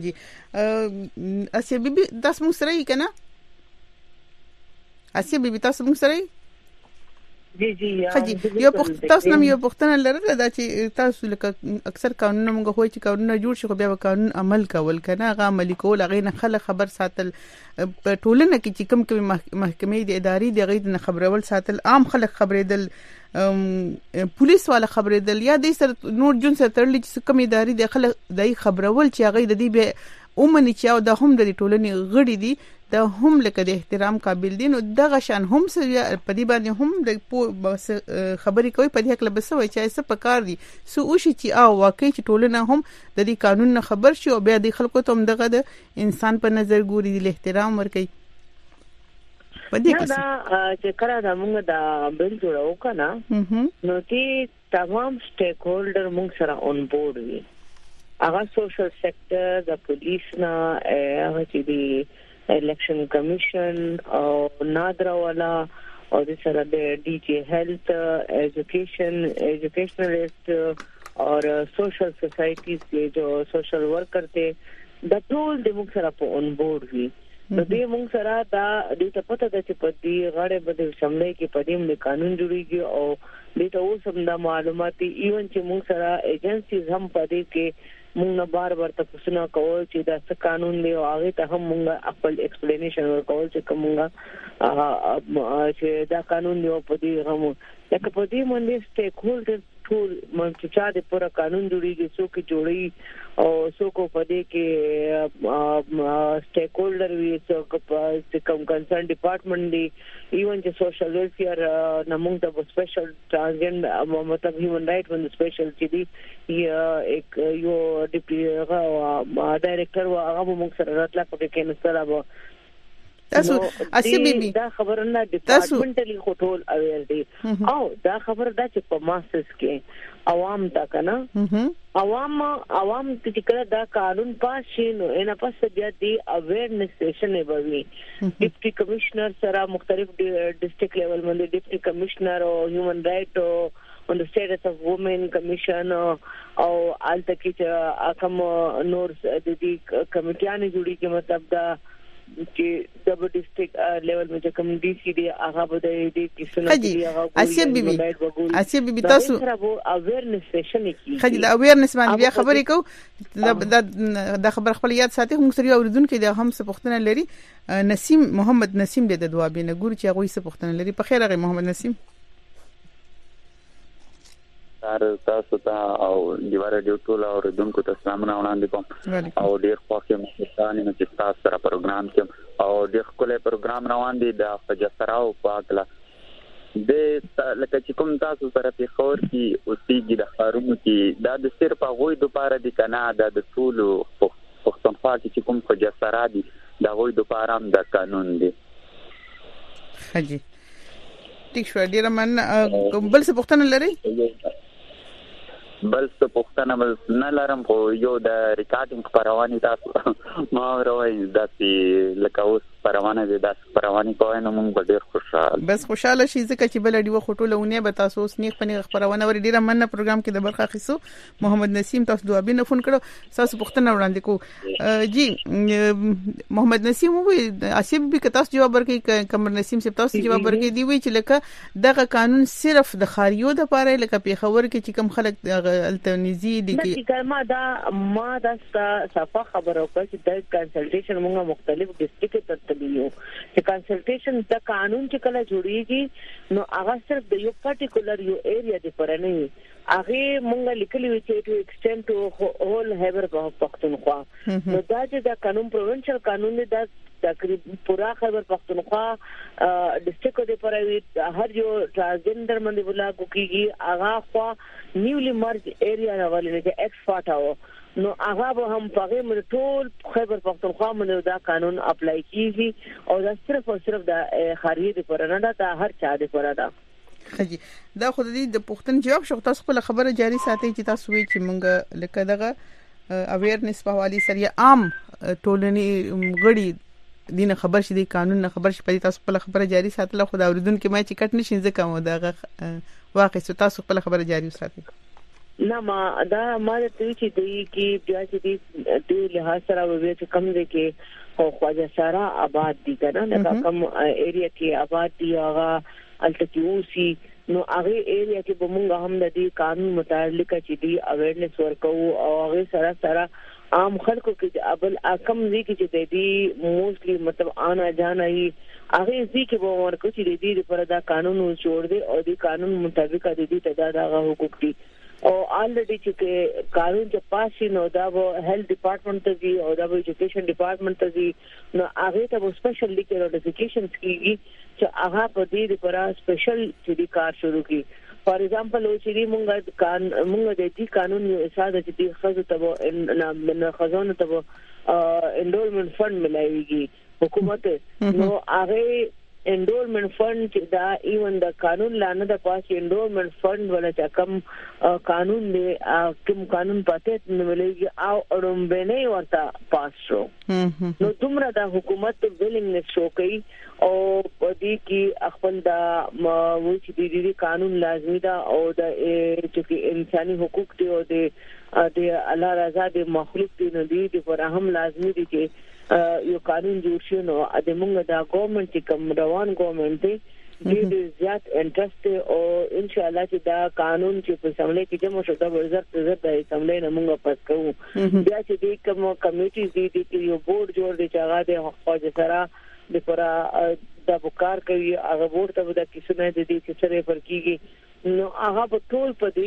خجی اسیا بیبي تاسو موږ سره یې کنه اسیا بیبي تاسو موږ سره جی یو تاسو نو یو پښتنه لرله دا چې تاسو لکه اکثر قانون موږ هوی چې قانون جوړ شي خو بیا قانون عمل کول کنه هغه عملي کول هغه نه خلک خبر ساتل په ټولنه کې چې کوم محکمې د اداري د غید نه خبرول ساتل عام خلک خبرېدل پولیس والا خبرېدل یا د سر نور جون سره تړلې چې کوم اداري د خلک دای خبرول چې هغه د دې به اومني چې او د هم د ټولنې غړي دي دا هم لکه د احترام قابل دي نو دغه شان هم سره په دې باندې هم د خبرې کوي په دې حق لبس وای چې څه پکار دي سو او شي چې او واقعي چې ټولنه هم د دې قانون نه خبر شي او بیا د خلکو ته هم دغه د انسان په نظر ګوري د احترام ورکي په دې کې دا چې کړه دا موږ دا بل جوړو کنه نو چې تمام سټیک هولډر موږ سره اون بورډ وي هغه سوشل سېکټر د پولیس نه هغه چې دی الیکشن کمیشن او نادرا والا او د سره د ډي جی هیلث ایجوکیشنلست اور سوشل سوسائٹیز کے جو سوشل ورکر تھے د ټول د موږ سره په اون بورډ وي نو دې موږ سره دا د ته پته ده چې په دې غاړه بده شملې کې په دې قانون جوړیږي او دې ته اوس هم د معلوماتي ایون چې موږ سره ایجنسیز هم پدې کې موږ نه بار تاسو نه کول چې دا څه قانون دی او هغه ته هم موږ خپل ایکسپلینیشن ورکول چې کومه چې دا قانون دی په دې هم لکه په دې باندې سټیک هولډر ټول چې چا د پورا قانون جوړیږي څوک جوړي او څوک په دې کې سټیک هولډر وي څوک په کوم کنسرن ډپارټمنټ دی ایون چې سوشل ویلفیر نمونږ د سپیشل ټرانزیشن مطلب هیومن رائټ باندې سپیشل چې دی یو ډیپټي ډایریکټر هغه موږ سره راتله پکې کې نستره تاسو اسی بیبي دا خبر نه ډپارټمنټلی خټول اویر دی او دا خبر دا چې په ماسس کې عوام تا کنه عوام چې کله دا قانون پاس شي نو ان پس بیا دی اویرنس سیشن وي ډیپټي کمشنر سره مختلف ډیسټریکټ لیول باندې ډیپټي کمشنر او هیومن رائټ on the status of women commission او الته کې چې کوم نور د دې کمیټیانې جوړي کې مطلب دا چې د ډیسټریکټ لیول باندې کوم ډي سي دی هغه به د کیسونو دی هغه اسی بي تاسو اویرنس سیشن کې خدي د اویرنس باندې بیا خبرې کو دا خبر خپل یاد ساتي موږ سره اوریدونکو د هم څه پوښتنه لري نسیم محمد نسیم د دوابینه ګور چې هغه څه پوښتنه لري په خیر هغه محمد نسیم تاسو ته او دیواره ډیو ټول اوریدونکو ته سلام وړاندې کوم او ډیر خوښ یم چې تاسو سره پروګرام کې او ډیر کله پروګرام روان دي د فجسراو پاکلا د لکه چې کوم تاسو سره په خور کې اوسېږي د خارونو کې دا د صرف غوي د پاره دي کنه دا د ټول پښتونخوا کې کوم فجسرا دي دا غوي د پاره هم د قانون دي حجي ټیک شو ډیر من بل څه پښتنه لري بل څه پښتنه بل نه لرم خو یو د ریکارډینګ پروانه تاسو ما وروي داسې لکه اوس پروانه دي داسې پروانه کوي نو موږ ډېر خوشاله شي ځکه چې بل ډیو خټولونه به تاسو اوس نیغ پنیغ پروانه ور ډیره مننه پروګرام کې د برخه خصو محمد نسیم تاسو دوابینه فون کړو تاسو پښتنه وړاندې کو جی محمد نسیم وی اسیب به تاسو جواب ورکړي کمر نسیم سپ تاسو جواب ورکړي دی وی چې لکه دغه قانون صرف د خاریو د پاره لکه په خبر کې چې کم خلک التنزي دي کې ما دا صفه خبر او چې د کنسلټیشن موږ مختلف ډیسټریکټ ته تللیو چې کنسلټیشن د قانون چې کله جوړیږي نو هغه صرف د یو پارټیکولر یو ایریا دی پر نه هغه موږ لیکلی وی چې ټو ایکسټند ټو هول هیبر پختونخوا نو دا چې د قانون پروینشل قانون دی دا تقریبا پورا خیبر پختونخوا ډیسټریکټ دی پر هر یو ټرانسجنډر باندې ولا کوکیږي هغه خو نیولی مرج ایریا راغلی دی ایکس فاټاو نو هغه به هم پغه من ټول خیبر پختونخوا باندې دا قانون اپلای کیږي او دا صرف او صرف د خاریه دی پر نه دا هر چا دی پر دا خجی دا خو د پښتون جواب شو تاسو خپل خبره جاری ساتي چې تاسو وی چې مونږ لکه دغه اویرنس په حواله سره عام ټولنی غړي دینه خبر شې د قانون نه خبر شې په تاسو خپل خبره جاری ساتله خو دا اوریدونکو ما چې کټ نشین ځکه مو دغه واقع تاسو خپل خبره جاری وساتئ نه ما دا ما ته چې دی کې بیا چې دی له سره وې چې کم دی کې خو خواجه سارا آباد دي کنه لکه کم ایریا کې آباد دي هغه التکیوسی نو هغه ایریا کې به موږ هم د دې قانون متعلق چې دی اویرنس ورکو او هغه سره عام خلکو کې ابل اکم دي چې د دې موستلی مطلب آنا جانا هي هغه دې کې به ورکو چې د دې پر دا قانون جوړ دي او د قانون مطابق د دې تدادا حقوق دي او الریډي چې قانون چې پاس نو دا به هیلث ډپارټمنټ ته دی او دا به ایجوکیشن ډپارټمنټ ته دی نو هغه ته سپیشل لیکل نوټیفیکیشنز کیږي چې هغه په دې لپاره سپیشل چې کار شروع کی فار ایگزامپل او چې موږ د دې قانون یو اساده چې خزو ته نه خزانه ته انډورمنت فند ملایږي حکومت نو هغه انډورمنت فند چې دا ایون د قانون لانه د پاس انډورمنت فند ولا چې کم قانون دی کوم قانون پاتې نه ملایږي او اړومبنه ورته پاس شو نو دومره د حکومت ویلینګنس شو کوي او په دې کې خپل د چې د دې قانون لازمي ده او د چې انساني حقوق دي او د الله رضا د مخلوق دي نو دي پر هم لازمي دي چې یو قانون جوړ شي نو د موږ د ګورنمنت چې کوم روان ګورنمنت دی د زیات انټرست او ان شاء الله چې دا قانون چې په سملې کې جمع شو دا ورزر د سملې نه موږ پاس کوو بیا چې د کوم کمیټیز دي چې یو بورډ جوړ دي چې هغه د خواجه سره د پورا د وکړ کوي هغه بورډ ته د کیسونه د دې چې سره پر کیږي نو هغه په ټول په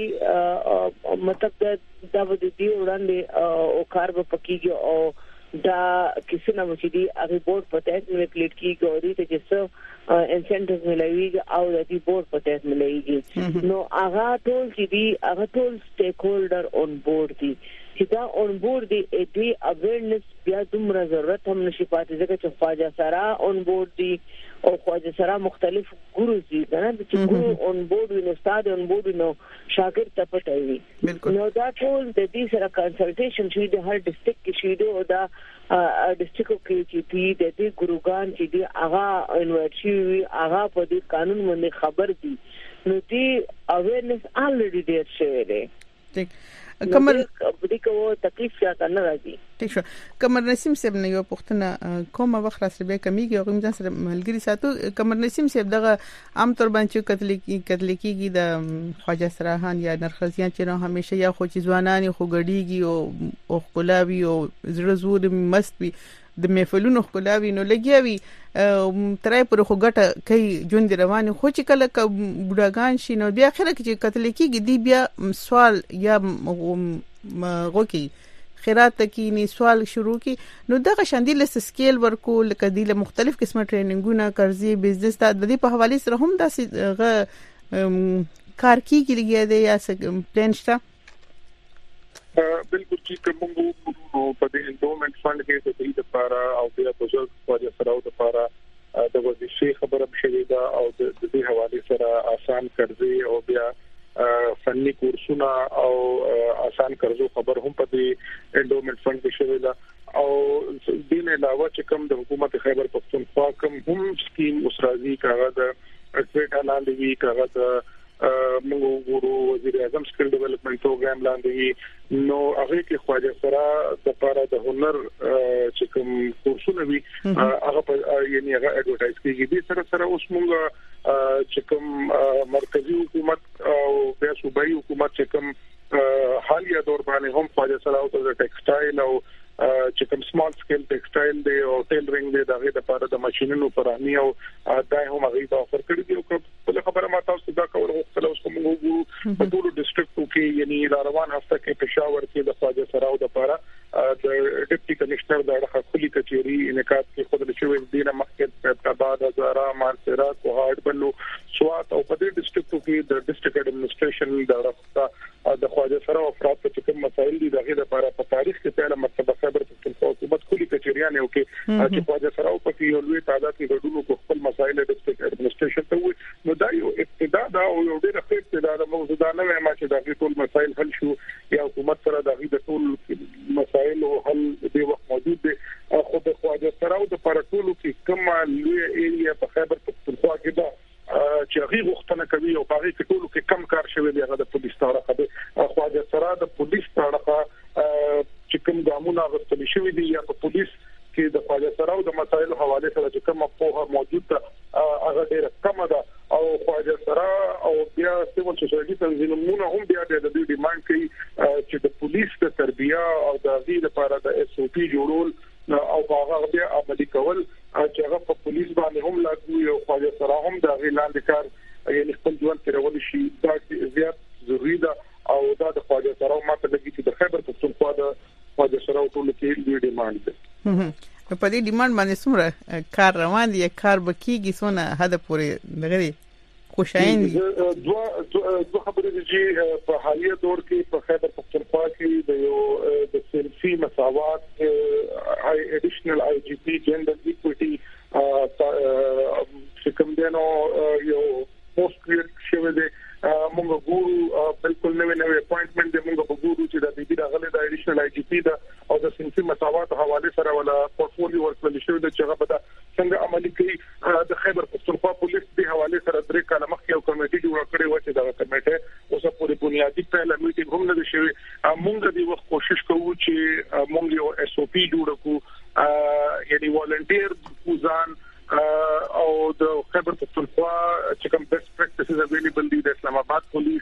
دې مطلب دا د دې وړاندې او کار به پکېږي او دا کیسونه چې دی هغه بورډ په تاسو نه کلیک کیږي او دې چې څو انسنټیوز ملایوي او د دې بورډ په تاسو ملایوي نو هغه ټول چې دی هغه ټول سټیک هولډر اون بورډ دي چې دا اون بورډ دی دې اویرنس بیا دومره ضرورت هم نشي پاتې ځکه چې خواجه سره اون بورډ دی او خواجه سره مختلف ګورو دي کنه چې ګورو اون بورډ وي نو استاد اون بورډ نو شاګرد ته پټوي نو دا ټول د دې سره کنسلټیشن شوی د هر ډیسټریکټ کې شوی دی او دا ډیسټریکټ کې چې د دې ګروګان چې دی هغه انوایټ شوی هغه په دې قانون باندې خبر دي نو دې اویرنس الریډي ډیر شوی دی ټیک کمر دې کوو تکلیف څنګه نه راځي ټیک شو کمر نسیم صاحب نه یو پښتنه کومه وخت راځي به کمیږي او موږ سره ملګری ساتو کمر نسیم صاحب دغه عام طور باندې کتلیکي د خواجه سراهان یا نرخزیان چې نو همیشه یا خو ځوانان خو غړیږي او خپلاوي او زړه زور مست وي د محفلونو خپلاوي نو لګیاوي ترای پر خو ګټه کوي ژوند روان خو چې کله بډاګان شي نو بیا اخر کې چې کتلیکي دی بیا سوال یا غوکی خیرات کی ني سوال شروع کی نو دغه شاندیل سکیل ورکو لکه دی له مختلف قسمه ټریننګونه قرضې بزنس ته د دې په حواله سره هم داسې کار کیږي لګیا دی یا پلان شته بالکل چې کوم په دې انډومنت فند کې د دې لپاره او بیا بزرګ خواجه سراو لپاره د وظیفې خبره شوې ده او د دې حواله سره آسان قرضې او بیا فني کورسونه او آسان قرضو خبر هم په دې انډومنت فند کې شوې ده او دین علاوه چې کوم د حکومت خیبر پختونخوا کوم هم سکیم اسرازي کاغذ اټویټ لاندې وی کاغذ موږ ګورو وزیر اعظم سکل ډیولپمنٹ پروګرام لاندې نو هغه کې خواجه سره د لپاره د هنر چې کوم کورسونه وی هغه یعنی هغه اډورټایز کیږي د سره اوس موږ چې کوم مرکزی حکومت او بیا صوبایي حکومت چې کوم حالیه دور باندې هم خواجه سره او د ټیکسټایل او چې کوم سمال سکیل ټیکسټایل دی او ټیلرینګ دی دغه لپاره د ماشينونو فراهمي او دای هم هغه د افر کړی دی او په خبره ما تاسو دا کول غوښتل اوس کوم وګورو په ټولو ډیسټریکټو کې یعنی روان هفته کې پېښور کې د خواجه سره او د لپاره د ډیپټي کمشنر د خپلې کچېری انعقاد کې خود له شوې دینه مخکې په تباد زرا مانسرا کوهاټ بلو سوات او په دې ډیسټریکټو کې د ډیسټریکټ اډمنستریشن د رافتا د خواجه سره او افراد په کوم مسایل دي دغه لپاره په تاریخ کې پهله مرتبه خبر پښتونخوا حکومت کلی کچېریانه او کې چې خواجه سره او په یو لوی تعداد کې ګډونو کو خپل مسایل د ډیسټریکټ اډمنستریشن ته وي نو دا یو ابتدا دا او یو ډېر ښه ابتدا د موضوع نه وایم چې دا ټول مسایل حل شو یا حکومت سره د ټول مسایل او حل د وخت موجود دي خو د خواجه سره او د پارټولو کې کومه لوی ایریا په خیبر پښتونخوا کې ده چې هغه غوښتنه کوي او هغه کې ټولو کې کم کار شوی دی هغه د پولیس طرفه د خواجه سره د پولیس طرفه چې کوم ګامونه غوښتل شوی دی یا په پولیس کې د خواجه سره او د مسایلو حواله سره چې کوم په موجود ده هغه ډیره کم ده او خواجه سره او SOP جوړول او هغه بیا عملي کول چې هغه په پولیس باندې هم لاګو یو خواجه سره هم د غیلاند کار یعنی خپل ژوند کې راول شي دا زیات ضروری ده او دا د خواجه سره ماته لګي چې د خیبر پختونخوا د خواجه سره ټول کې لوی ډیماند ده. په دې ډیماند باندې څومره کار روان دي کار بکیږي څونه حد پورې دغه خوشاین دي؟ دوه خبرې دي چې په حالیه دور کې په خیبر پختونخوا کې د یو د سیاسي مساوات ایډیشنل IGP جندر ایکوټي چې کوم دنو یو پوسټ کریټ شوی دی موږ ګورو بالکل نوې اپاینټمنټ دی موږ وګورو چې د دې دغه د ایډیشنل IGP دا او د سیاسي مساوات حواله سره ولا پورټفولیو ورکړل شوی دی چې هغه به څنګه عملي کوي. د خیبر پختونخوا پولیس د حواله سره درې کاله مخکې یو کمیټه جوړ کړې و چې دا کمیټه اوس په بنیادی پهله میټینګ هم نه شوی. موږ د وخت کوشش کوو چې موږ یو SOP جوړ کړو یعنی والنټیر ځان او د خیبر پختونخوا چې کوم بیسټ پریکټیسز اویلیبل دي د اسلام آباد پولیس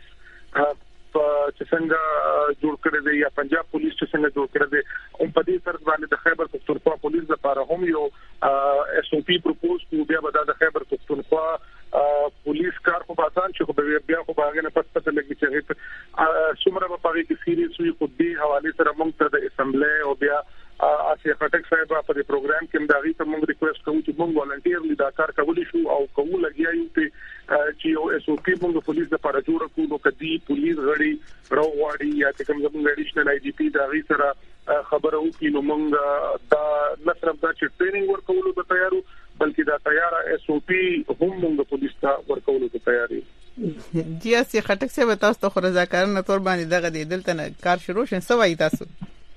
چې څنګه جوړ کړی دی یا پنجاب پولیس چې څنګه جوړ کړی دی او په دې سره باندې د خیبر پختونخوا پولیس لپاره هم یو SOP پروپوز کوي بیا د خیبر پختونخوا پولیس کار په آسان چې بیا خو باغ نه پته لګی چې څومره په پاره کې سیریس وي خو دې حواله سره موږ ته د اسمبلی او بیا اسیا خټک صاحب په دې پروګرام کې مداري ته موږ ریکوست کوو چې موږ والنټیرلی دا کار کولی شو او کوو لګیایو چې یو SOP موږ پولیس لپاره جوړ کړو نو کدي پولیس غړي راوړي یا چې کوم زموږ ایډیشنل IGP دا غي سره خبره وکړي نو موږ دا نصر دا چې ټریننګ ورکولو ته تیارو بلکې دا تیار SOP هم موږ پولیس ته ورکولو ته تیاری. جی اسیا خټک صاحب تاسو ته خو رضاکارانه تور باندې دغه د دلته کار شروع شین سوای تاسو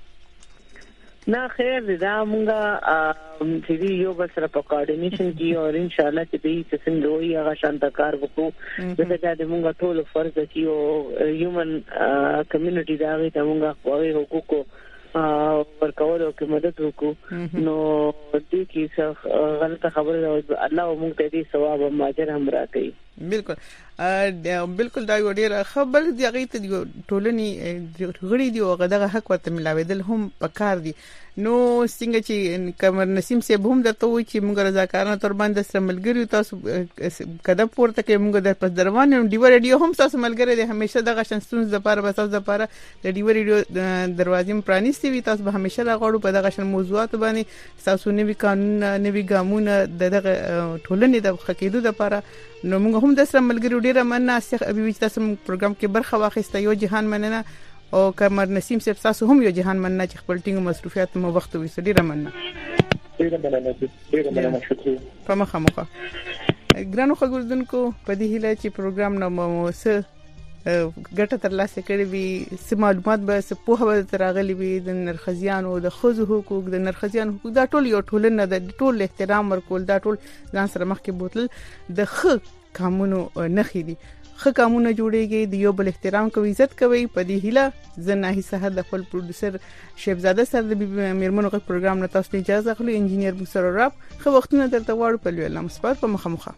نه خیر دا مونږه چې یو بل سره په کوارډینیشن کې او ان شاء الله چې دې څنګه وي هغه شانته کار وکړو دغه د مونږه ټول فرض دی او هیومن کمیونټي دا غي ته مونږه کوی حقوق ورکول او کې مدد وکړو نو دې کې څه غلطه خبره الله مونږ ته دې ثواب او اجر هم راکړي. بالکل دا یو ډیر خبر دی هغه ته ټولنی غړي دی او غدغه حق ورته ملاویدل هم پکار دي نو څنګه چې کمر نسیم صاحب هم درته وایي چې موږ رضاکارانه تر باندې سره ملګری تاسو کده پورته کې موږ د پس دروانه ډیو ریډیو هم تاسو ملګری دی همیشه دغه شنستون د لپاره بس تاسو لپاره د ډیو ریډیو دروازې پرانیستي وي تاسو به همیشه راغړو په دغه شن موضوعات باندې تاسو نوي قانون نوي ګامونه دغه ټولنې د حقیقت لپاره نو موږ هم د سره ملګری ډیره مننه چې تاسو پروګرام کې برخه واخیسته یو جهان مننه او کمر نسیم صاحب تاسو هم یو جهان مننه چې خپل ټینګ مصروفیات مو وخت وې ډیره مننه ډیره مننه شکریہ په مخه ګرانو خبردونکو په دې هیله چې پروګرام نو مو سه ګټه تر لاسه کړې وي سم معلومات به سه په هغه تراغلي وي د نرخزيانو د خزو حقوق د نرخزيانو حقوق دا ټول یو ټولنه د ټول احترام ورکول دا ټول ځان سره مخ کې بوتل د خ قانونو نخې دي خ قانونونه جوړيږي د یو بل احترام کوي عزت کوي په دې هیله زناهي سحر د خپل پروډوسر شیبزاده سره د میرمنو غږ پروګرام نه تاسو اجازه اخلو انجینیر بوسر راب خو وختونه درته واړو په لوی لمسپات په مخه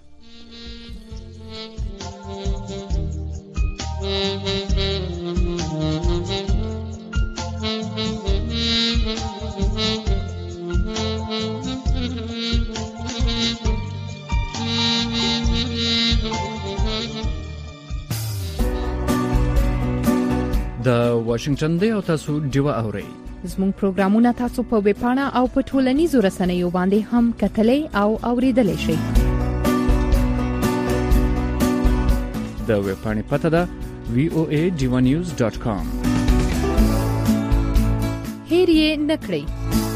د واشنگټن دی او تاسو ډیوه اورئ زموږ پروګرامونه تاسو په ویب پاڼه او په ټولنیزو رسنیو باندې هم کتلای او اوریدلای شئ. د ویب پاڼې پته ده voanews.com. هیر یې نکړئ.